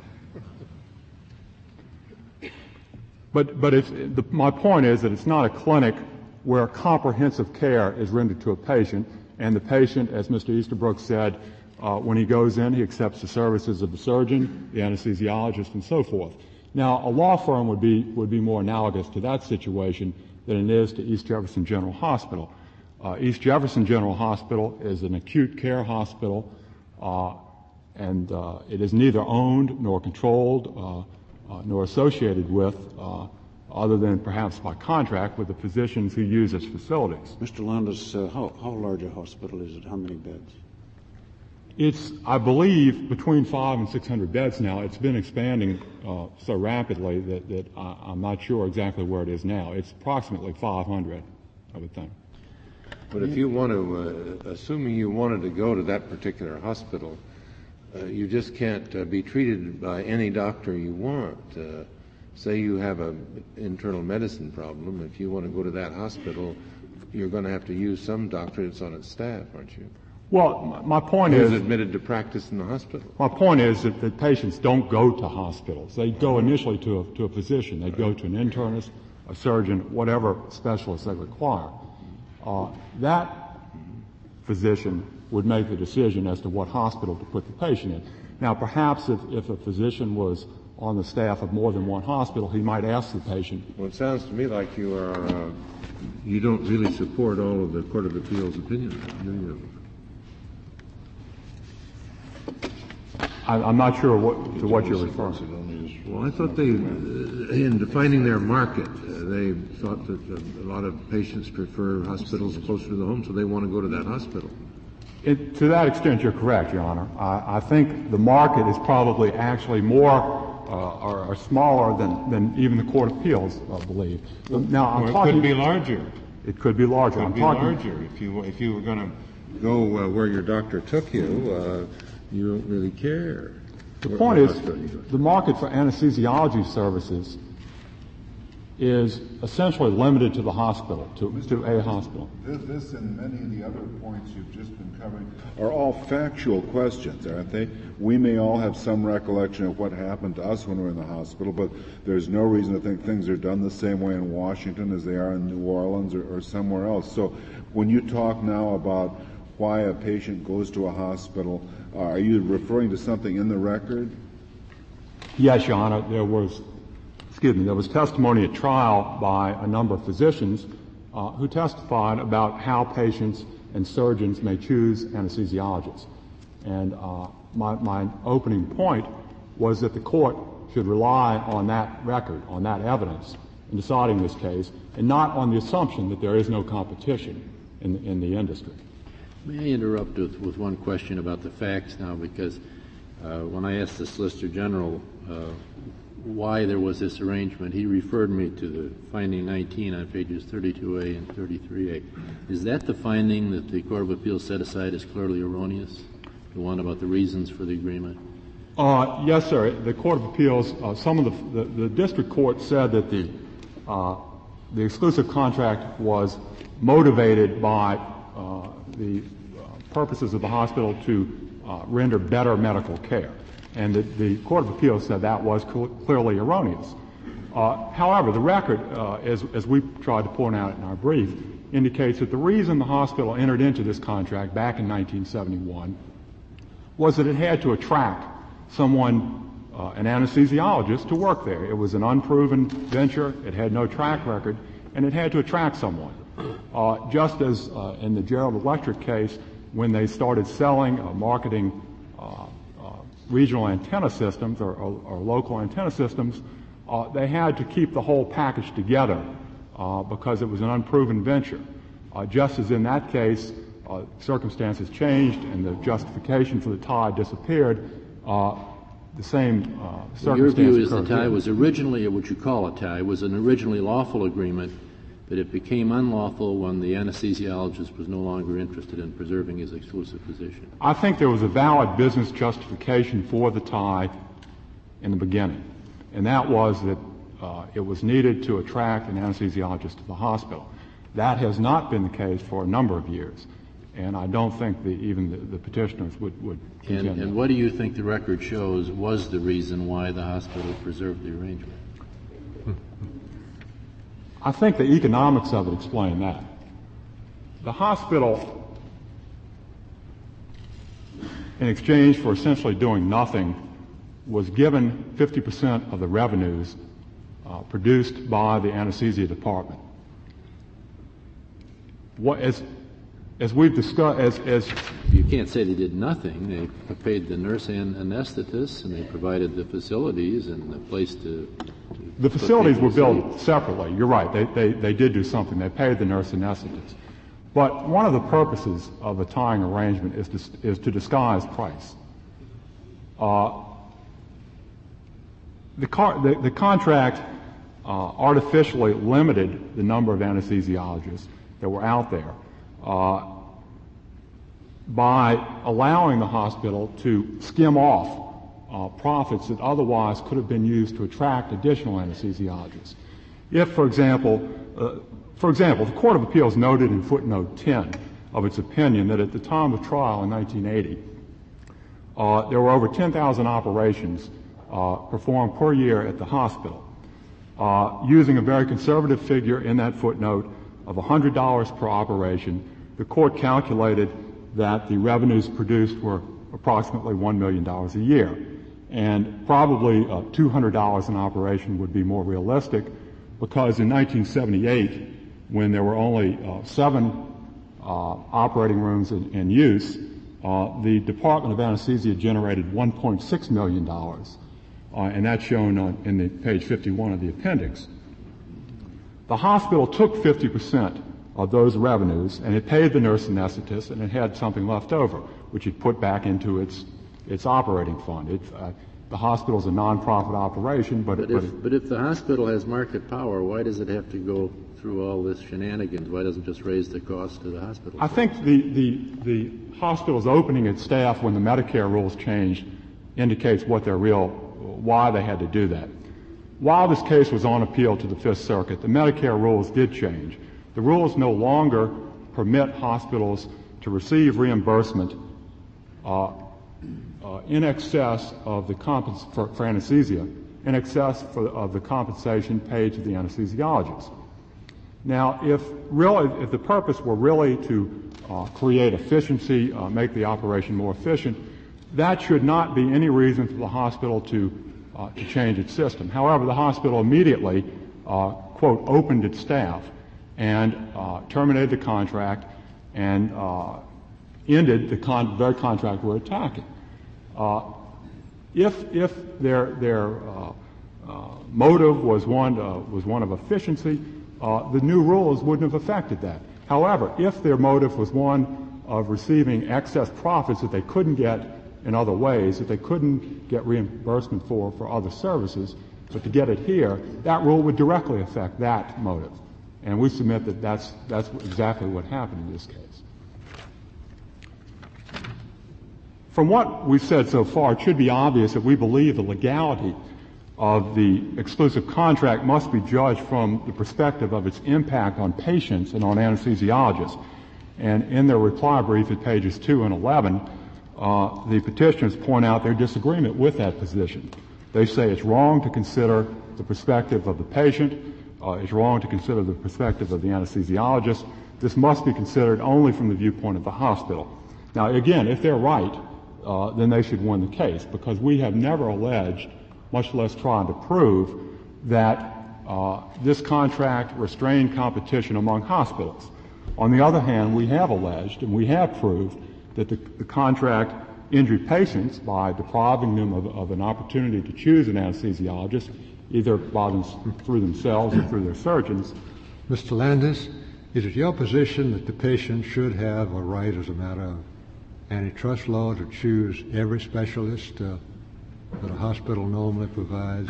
But, but if the, my point is that it's not a clinic where comprehensive care is rendered to a patient, and the patient, as Mister Easterbrook said, uh, when he goes in, he accepts the services of the surgeon, the anesthesiologist, and so forth. Now, a law firm would be would be more analogous to that situation than it is to East Jefferson General Hospital. Uh, East Jefferson General Hospital is an acute care hospital, uh, and uh, it is neither owned nor controlled uh, uh, nor associated with, uh, other than perhaps by contract, with the physicians who use its facilities. Mister Landis, uh, how, how large a hospital is it? How many beds? It's, I believe, between five and six hundred beds now. It's been expanding uh, so rapidly that, that I, I'm not sure exactly where it is now. It's approximately five hundred, I would think. But if you want to, uh, assuming you wanted to go to that particular hospital, uh, you just can't uh, be treated by any doctor you want. Uh, say you have an internal medicine problem. If you want to go to that hospital, you're going to have to use some doctor that's on its staff, aren't you? Well, my point Who's is admitted to practice in the hospital. My point is that, that patients don't go to hospitals. They go initially to a, to a physician. They go to an internist, a surgeon, whatever specialist they require. Uh, that physician would make the decision as to what hospital to put the patient in. Now, perhaps if, if a physician was on the staff of more than one hospital, he might ask the patient. Well, it sounds to me like you are, uh, you don't really support all of the Court of Appeals' opinion, do you? I, I'm not sure what, to what you're referring to. Well, I thought they, uh, in defining their market, uh, they thought that uh, a lot of patients prefer hospitals closer to the home, so they want to go to that hospital. It, to that extent, you're correct, Your Honor. I, I think the market is probably actually more uh, or, or smaller than, than even the Court of Appeals uh, believe. Now, I'm or it talking, could be larger. It could be larger. It could I'm be talking, larger. If you if you were going to go uh, where your doctor took you, uh, you don't really care. The point is, the market for anesthesiology services is essentially limited to the hospital, to, to a hospital. This, this and many of the other points you've just been covering are all factual questions, aren't they? We may all have some recollection of what happened to us when we were in the hospital, but there's no reason to think things are done the same way in Washington as they are in New Orleans or, or somewhere else. So when you talk now about why a patient goes to a hospital, uh, are you referring to something in the record? Yes, Your Honor. There was, excuse me, there was testimony at trial by a number of physicians uh, who testified about how patients and surgeons may choose anesthesiologists. And uh, my, my opening point was that the court should rely on that record, on that evidence in deciding this case, and not on the assumption that there is no competition in, in the industry. May I interrupt with, with one question about the facts now, because uh, when I asked the Solicitor General uh, why there was this arrangement, he referred me to the finding nineteen on pages thirty-two A and thirty-three A. Is that the finding that the Court of Appeals set aside as clearly erroneous, the one about the reasons for the agreement? Uh, yes, sir. The Court of Appeals, uh, some of the, the, the district court said that the, uh, the exclusive contract was motivated by uh, the uh, purposes of the hospital to uh, render better medical care. And the, the Court of Appeals said that was cl- clearly erroneous. Uh, however, the record, uh, as, as we tried to point out in our brief, indicates that the reason the hospital entered into this contract back in nineteen seventy-one was that it had to attract someone, uh, an anesthesiologist, to work there. It was an unproven venture, it had no track record, and it had to attract someone. Uh, just as uh, in the Gerald Electric case, when they started selling, uh, marketing uh, uh, regional antenna systems or, or, or local antenna systems, uh, they had to keep the whole package together uh, because it was an unproven venture. Uh, just as in that case, uh, circumstances changed and the justification for the tie disappeared, uh, the same uh, circumstance well, your view is the occurred tie here. was originally, what you call a tie, was an originally lawful agreement, but it became unlawful when the anesthesiologist was no longer interested in preserving his exclusive position. I think there was a valid business justification for the tie in the beginning, and that was that uh, it was needed to attract an anesthesiologist to the hospital. That has not been the case for a number of years, and I don't think the, even the, the petitioners would, would contend And, that. and what do you think the record shows was the reason why the hospital preserved the arrangement? I think the economics of it explain that. The hospital, in exchange for essentially doing nothing, was given fifty percent of the revenues uh, produced by the anesthesia department. What, as, as we've discussed, as, as you can't say they did nothing. They paid the nurse and anesthetists, and they provided the facilities and the place to. to the facilities were built sleep. separately. You're right. They, they, they did do something. They paid the nurse anesthetists. But one of the purposes of a tying arrangement is to, is to disguise price. Uh, the, car, the, the contract uh, artificially limited the number of anesthesiologists that were out there uh, by allowing the hospital to skim off uh, profits that otherwise could have been used to attract additional anesthesiologists. If, for example, uh, for example, the Court of Appeals noted in footnote ten of its opinion that at the time of trial in nineteen eighty, uh, there were over ten thousand operations uh, performed per year at the hospital. Uh, using a very conservative figure in that footnote of one hundred dollars per operation, the court calculated that the revenues produced were approximately one million dollars a year. And probably uh, two hundred dollars an operation would be more realistic, because in nineteen seventy-eight, when there were only uh, seven uh, operating rooms in, in use, uh, the Department of Anesthesia generated one point six million dollars, uh, and that's shown on, in the page fifty-one of the appendix. The hospital took fifty percent of those revenues, and it paid the nurse anesthetist, and it had something left over, which it put back into its its operating fund. It, uh, the hospital is a non-profit operation, but, But it, if, but it, but if the hospital has market power, why does it have to go through all this shenanigans? Why doesn't it just raise the cost to the hospital? I think the, the, the hospital's opening its staff when the Medicare rules changed indicates what their real, why they had to do that. While this case was on appeal to the Fifth Circuit, the Medicare rules did change. The rules no longer permit hospitals to receive reimbursement uh, uh, in excess of the compens- for, for anesthesia, in excess for, of the compensation paid to the anesthesiologist. Now, if really, if the purpose were really to uh, create efficiency, uh, make the operation more efficient, that should not be any reason for the hospital to uh, to change its system. However, the hospital immediately, uh, quote, opened its staff and uh, terminated the contract and uh, ended the con- very contract we're attacking. Uh, if if their their uh, uh, motive was one uh, was one of efficiency, uh, the new rules wouldn't have affected that. However, if their motive was one of receiving excess profits that they couldn't get in other ways, that they couldn't get reimbursement for for other services, but to get it here, that rule would directly affect that motive. And we submit that that's that's exactly what happened in this case. From what we've said so far, it should be obvious that we believe the legality of the exclusive contract must be judged from the perspective of its impact on patients and on anesthesiologists. And in their reply brief at pages two and eleven, uh, the petitioners point out their disagreement with that position. They say it's wrong to consider the perspective of the patient. Uh, it's wrong to consider the perspective of the anesthesiologist. This must be considered only from the viewpoint of the hospital. Now, again, if they're right, uh, then they should win the case, because we have never alleged, much less tried to prove, that uh, this contract restrained competition among hospitals. On the other hand, we have alleged and we have proved that the, the contract injured patients by depriving them of, of an opportunity to choose an anesthesiologist, either by them, through themselves or through their surgeons. Mister Landis, is it your position that the patient should have a right as a matter of antitrust law to choose every specialist uh, that a hospital normally provides?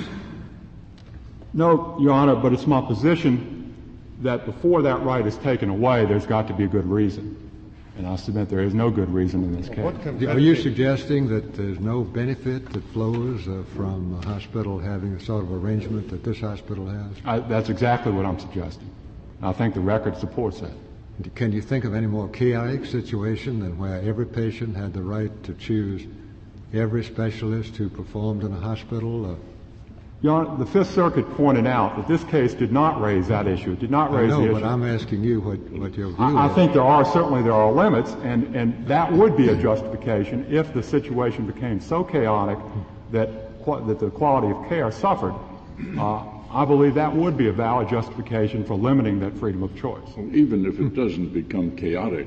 No, Your Honor, but it's my position that before that right is taken away, there's got to be a good reason. And I submit there is no good reason in this case. Are you suggesting that there's no benefit that flows uh, from a hospital having the sort of arrangement that this hospital has? I, that's exactly what I'm suggesting. I think the record supports that. Can you think of any more chaotic situation than where every patient had the right to choose every specialist who performed in a hospital? Uh, Your Honor, the Fifth Circuit pointed out that this case did not raise that issue. It did not raise I know, the issue. but I'm asking you what, what your view I, is. I think there are, certainly there are limits, and, and that would be a justification if the situation became so chaotic that, that the quality of care suffered. Uh, I believe that would be a valid justification for limiting that freedom of choice. Well, even if it doesn't become chaotic,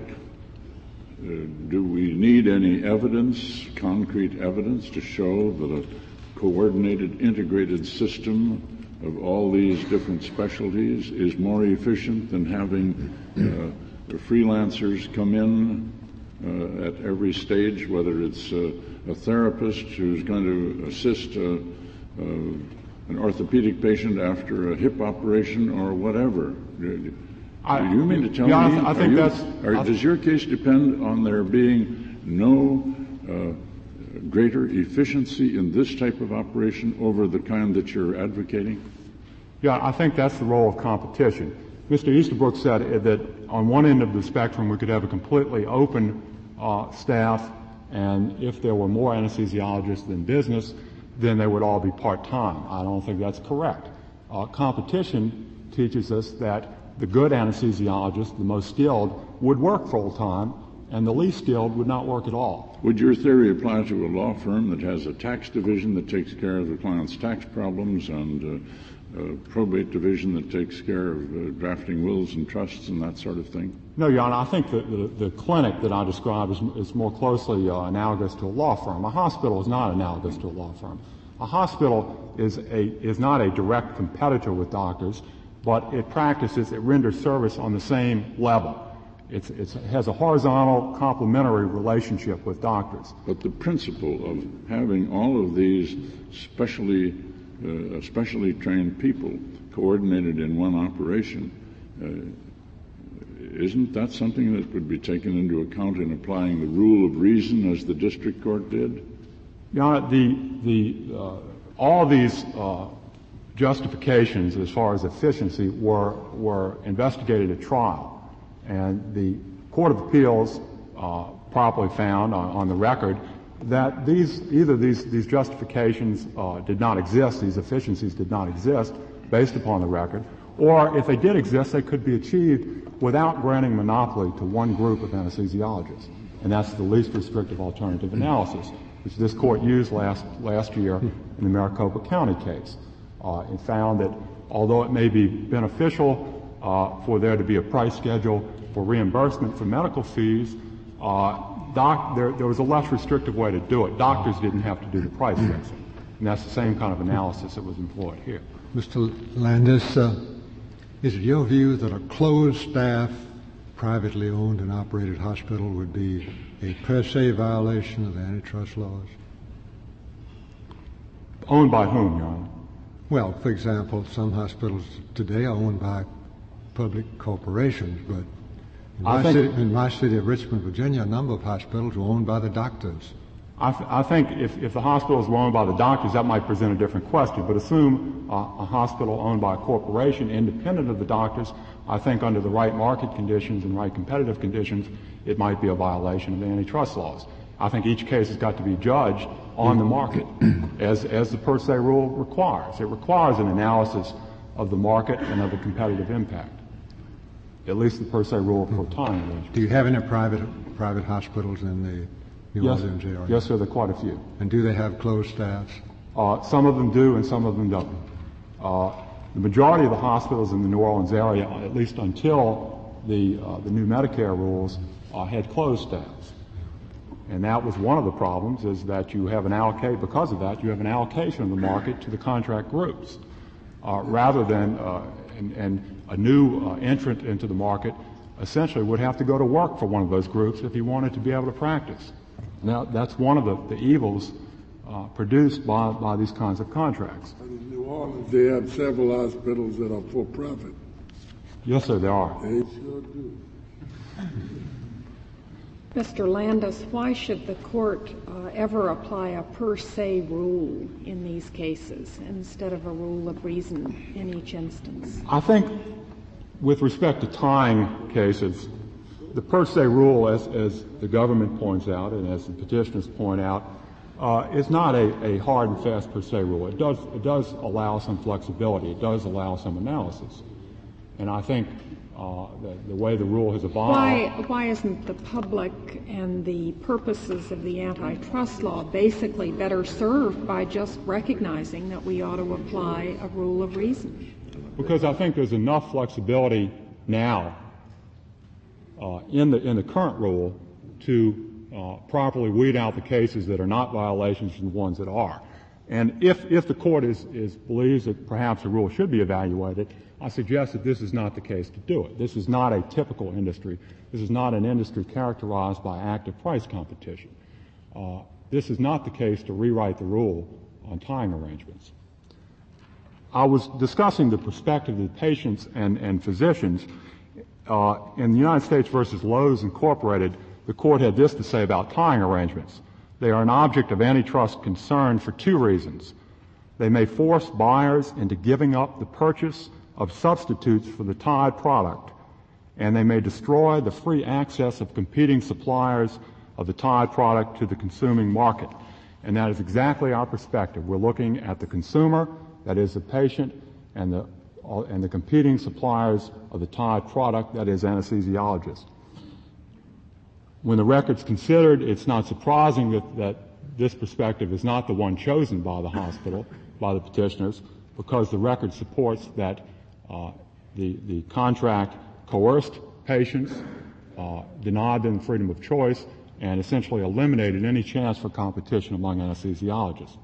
uh, do we need any evidence, concrete evidence, to show that a coordinated, integrated system of all these different specialties is more efficient than having uh, freelancers come in uh, at every stage, whether it's uh, a therapist who's going to assist uh, uh, an orthopedic patient after a hip operation or whatever? Do I, you mean to tell yeah, me? I, th- I think you, that's. Or I does your case depend on there being no uh, greater efficiency in this type of operation over the kind that you're advocating? Yeah, I think that's the role of competition. Mister Easterbrook said that on one end of the spectrum we could have a completely open uh, staff, and if there were more anesthesiologists than business, then they would all be part-time. I don't think that's correct. Uh, competition teaches us that the good anesthesiologist, the most skilled, would work full-time, and the least skilled would not work at all. Would your theory apply to a law firm that has a tax division that takes care of the client's tax problems and uh, a probate division that takes care of uh, drafting wills and trusts and that sort of thing? No, Your Honor, I think that the, the clinic that I described is, is more closely uh, analogous to a law firm. A hospital is not analogous to a law firm. A hospital is, a, is not a direct competitor with doctors, but it practices, it renders service on the same level. It's, it's, it has a horizontal complementary relationship with doctors. But the principle of having all of these specially, uh, specially trained people coordinated in one operation, uh, isn't that something that would be taken into account in applying the rule of reason as the district court did? Your Honor, the, the, uh, all these uh, justifications as far as efficiency were, were investigated at trial. And the Court of Appeals uh, properly found on, on the record that these, either these, these justifications uh, did not exist, these efficiencies did not exist based upon the record, or if they did exist, they could be achieved without granting monopoly to one group of anesthesiologists. And that's the least restrictive alternative analysis, which this court used last, last year in the Maricopa County case. Uh, it found that although it may be beneficial uh, for there to be a price schedule for reimbursement for medical fees, uh, doc, there, there was a less restrictive way to do it. Doctors didn't have to do the price fixing. And that's the same kind of analysis that was employed here. Mister Landis, uh, is it your view that a closed staff, privately owned and operated hospital would be a per se violation of the antitrust laws? Owned by whom, Your Honor? Well, for example, some hospitals today are owned by public corporations, but in my, city, in my city of Richmond, Virginia, a number of hospitals were owned by the doctors. I, th- I think if, if the hospitals were owned by the doctors, that might present a different question. But assume uh, a hospital owned by a corporation independent of the doctors, I think under the right market conditions and right competitive conditions, it might be a violation of the antitrust laws. I think each case has got to be judged on the market, as, as the per se rule requires. It requires an analysis of the market and of the competitive impact, at least the per se rule for tying arrangements. Do you have any private private hospitals in the New Yes, Orleans area? yes, sir, there are quite a few. And do they have closed staffs? Uh, some of them do and some of them don't. Uh, the majority of the hospitals in the New Orleans area, at least until the, uh, the new Medicare rules, uh, had closed staffs. And that was one of the problems, is that you have an allocate, because of that, you have an allocation of the market to the contract groups, uh, rather than, uh, and, and a new uh, entrant into the market essentially would have to go to work for one of those groups if he wanted to be able to practice. Now, that's one of the, the evils uh, produced by, by these kinds of contracts. In New Orleans, they have several hospitals that are for profit. Yes, sir, there are. They sure do. Mister Landis, why should the court uh, ever apply a per se rule in these cases instead of a rule of reason in each instance? I think with respect to tying cases, the per se rule, as, as the government points out and as the petitioners point out, uh, is not a, a hard and fast per se rule. It does, it does allow some flexibility. It does allow some analysis. And I think uh, the, the way the rule has evolved... Why, why isn't the public and the purposes of the antitrust law basically better served by just recognizing that we ought to apply a rule of reason? Because I think there's enough flexibility now uh, in the in the current rule to uh, properly weed out the cases that are not violations from the ones that are. And if if the court is, is believes that perhaps a rule should be evaluated, I suggest that this is not the case to do it. This is not a typical industry. This is not an industry characterized by active price competition. Uh, this is not the case to rewrite the rule on tying arrangements. I was discussing the perspective of the patients and, and physicians. Uh, in the United States versus Lowe's Incorporated, the court had this to say about tying arrangements. They are an object of antitrust concern for two reasons. They may force buyers into giving up the purchase of substitutes for the tied product, and they may destroy the free access of competing suppliers of the tied product to the consuming market. And that is exactly our perspective. We're looking at the consumer, that is the patient, and the, uh, and the competing suppliers of the tied product, that is anesthesiologists. When the record's considered, it's not surprising that, that this perspective is not the one chosen by the hospital, by the petitioners, because the record supports that uh, the, the contract coerced patients, uh, denied them freedom of choice, and essentially eliminated any chance for competition among anesthesiologists.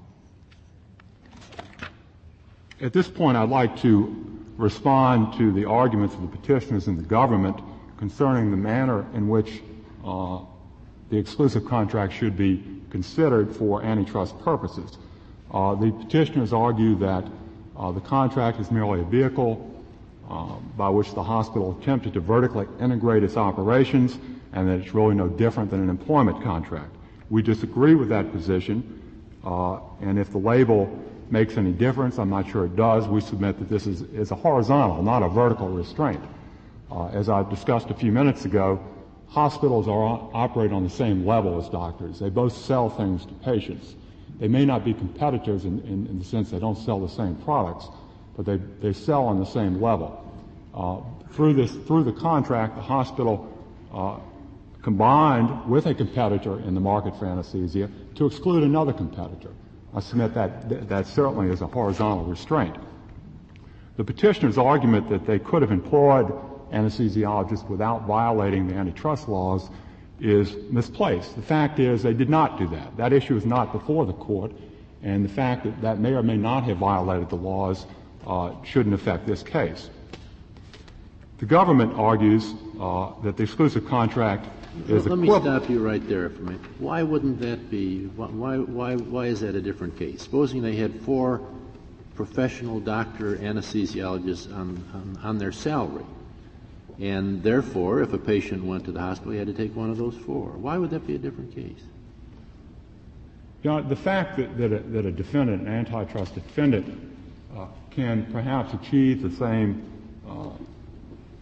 At this point, I'd like to respond to the arguments of the petitioners and the government concerning the manner in which uh, the exclusive contract should be considered for antitrust purposes. Uh, the petitioners argue that uh, the contract is merely a vehicle uh, by which the hospital attempted to vertically integrate its operations, and that it's really no different than an employment contract. We disagree with that position, uh, and if the label makes any difference, I'm not sure it does. We submit that this is, is a horizontal, not a vertical restraint. Uh, as I discussed a few minutes ago, hospitals are operate on the same level as doctors. They both sell things to patients. They may not be competitors in, in, in the sense they don't sell the same products, but they, they sell on the same level. Uh, through this, through the contract, the hospital uh, combined with a competitor in the market for anesthesia to exclude another competitor. I submit that th- that certainly is a horizontal restraint. The petitioner's argument that they could have employed anesthesiologists without violating the antitrust laws is misplaced. The fact is they did not do that. That issue is not before the court, and the fact that that may or may not have violated the laws uh, shouldn't affect this case. The government argues uh, that the exclusive contract is Let me equivalent. stop you right there for a minute. Why wouldn't that be, why, why, why is that a different case? Supposing they had four professional doctor anesthesiologists on, on, on their salary, and therefore, if a patient went to the hospital, he had to take one of those four. Why would that be a different case? You know, the fact that, that, a, that a defendant, an antitrust defendant, uh, can perhaps achieve the same uh,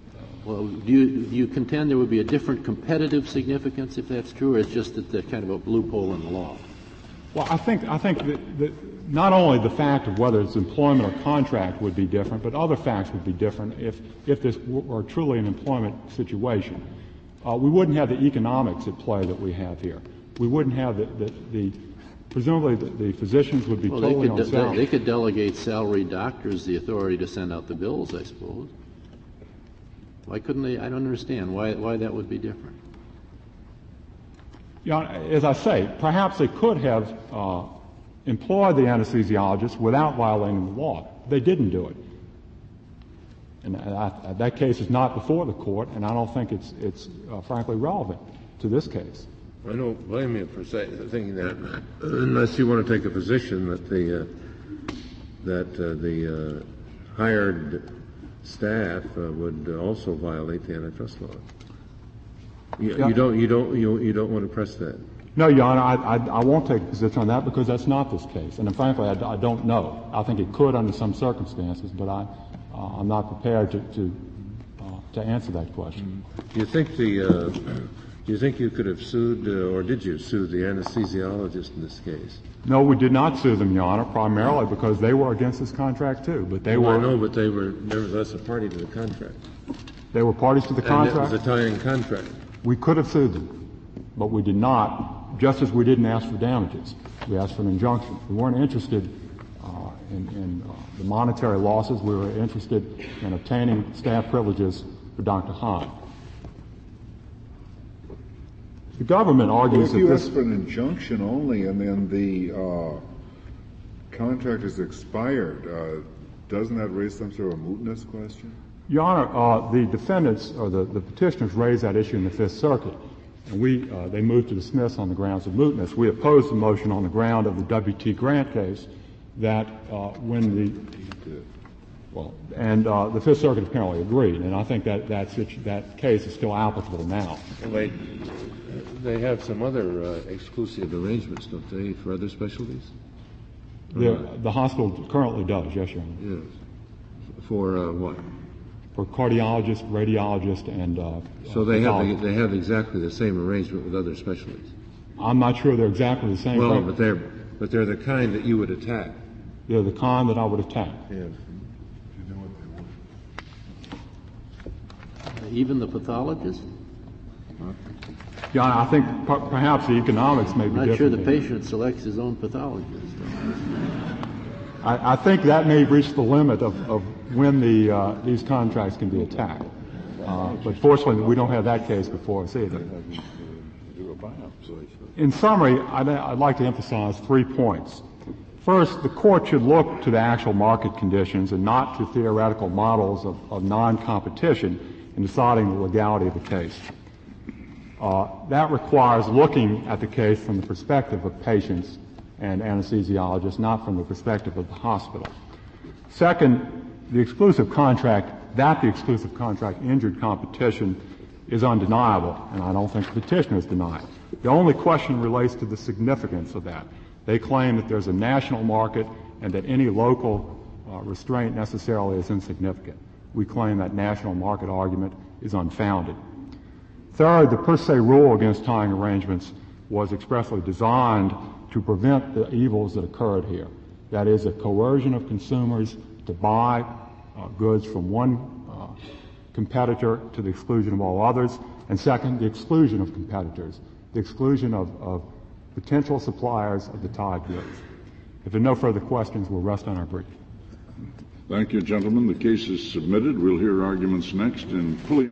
Well, do you, do you contend there would be a different competitive significance if that's true, or it's just that the kind of a loophole in the law? Well, I think I think that, that not only the fact of whether it's employment or contract would be different, but other facts would be different if if this were truly an employment situation. Uh, we wouldn't have the economics at play that we have here. We wouldn't have the, the, the presumably the, the physicians would be well, totally they could on de- salary. They could delegate salaried doctors the authority to send out the bills, I suppose. Why couldn't they? I don't understand why why that would be different. Yeah, as I say, perhaps they could have uh, employed the anesthesiologist without violating the law. They didn't do it. And I, that case is not before the court, and I don't think it's, it's uh, frankly relevant to this case. I don't blame you for say, thinking that, unless you want to take a position that the uh, that uh, the uh, hired staff uh, would also violate the antitrust law. You, Yeah. you don't you don't you, you don't want to press that. No, Your Honor, I, I, I won't take a position on that because that's not this case. And frankly, I, I don't know. I think it could under some circumstances, but I, uh, I'm not prepared to to, uh, to answer that question. Do you think the uh, do you think you could have sued, uh, or did you sue the anesthesiologist in this case? No, we did not sue them, Your Honor, primarily because they were against this contract too. But they well, were. I know, but they were nevertheless a party to the contract. They were parties to the contract. And it was a tying contract. We could have sued them, but we did not, just as we didn't ask for damages. We asked for an injunction. We weren't interested uh, in, in uh, the monetary losses. We were interested in obtaining staff privileges for Doctor Hahn. The government argues well, if you that this... ask for an injunction only and then the uh, contract is expired, uh, doesn't that raise some sort of a mootness question? Your Honor, uh, the defendants or the, the petitioners raised that issue in the Fifth Circuit, and we uh, they moved to dismiss on the grounds of mootness. We opposed the motion on the ground of the W T Grant case that uh, when the well, and uh, the Fifth Circuit apparently agreed, and I think that that, that case is still applicable now. Wait, they have some other uh, exclusive arrangements, don't they, for other specialties? The, the hospital currently does, yes, Your Honor. Yes. For uh, what? For cardiologist, radiologist, and uh, so they have the, they have exactly the same arrangement with other specialties. I'm not sure they're exactly the same. Well, thing. but they're but they're the kind that you would attack. They're the kind that I would attack. Yeah. Even the pathologist? Yeah, I think per- perhaps the economics may be I'm not different. sure the patient selects his own pathologist. I, I think that may reach the limit of, of when the uh, these contracts can be attacked. Uh, but fortunately, we don't have that case before us either. In summary, I'd, I'd like to emphasize three points. First, the court should look to the actual market conditions and not to theoretical models of, of non-competition in deciding the legality of the case. Uh, that requires looking at the case from the perspective of patients and anesthesiologists, not from the perspective of the hospital. Second, the exclusive contract, that the exclusive contract injured competition is undeniable, and I don't think the petitioners deny it. The only question relates to the significance of that. They claim that there's a national market and that any local uh, restraint necessarily is insignificant. We claim that national market argument is unfounded. Third, the per se rule against tying arrangements was expressly designed to prevent the evils that occurred here. That is, a coercion of consumers to buy uh, goods from one uh, competitor to the exclusion of all others, and second, the exclusion of competitors, the exclusion of, of potential suppliers of the tied goods. If there are no further questions, we'll rest on our brief. Thank you, gentlemen. The case is submitted. We'll hear arguments next in Pulliam.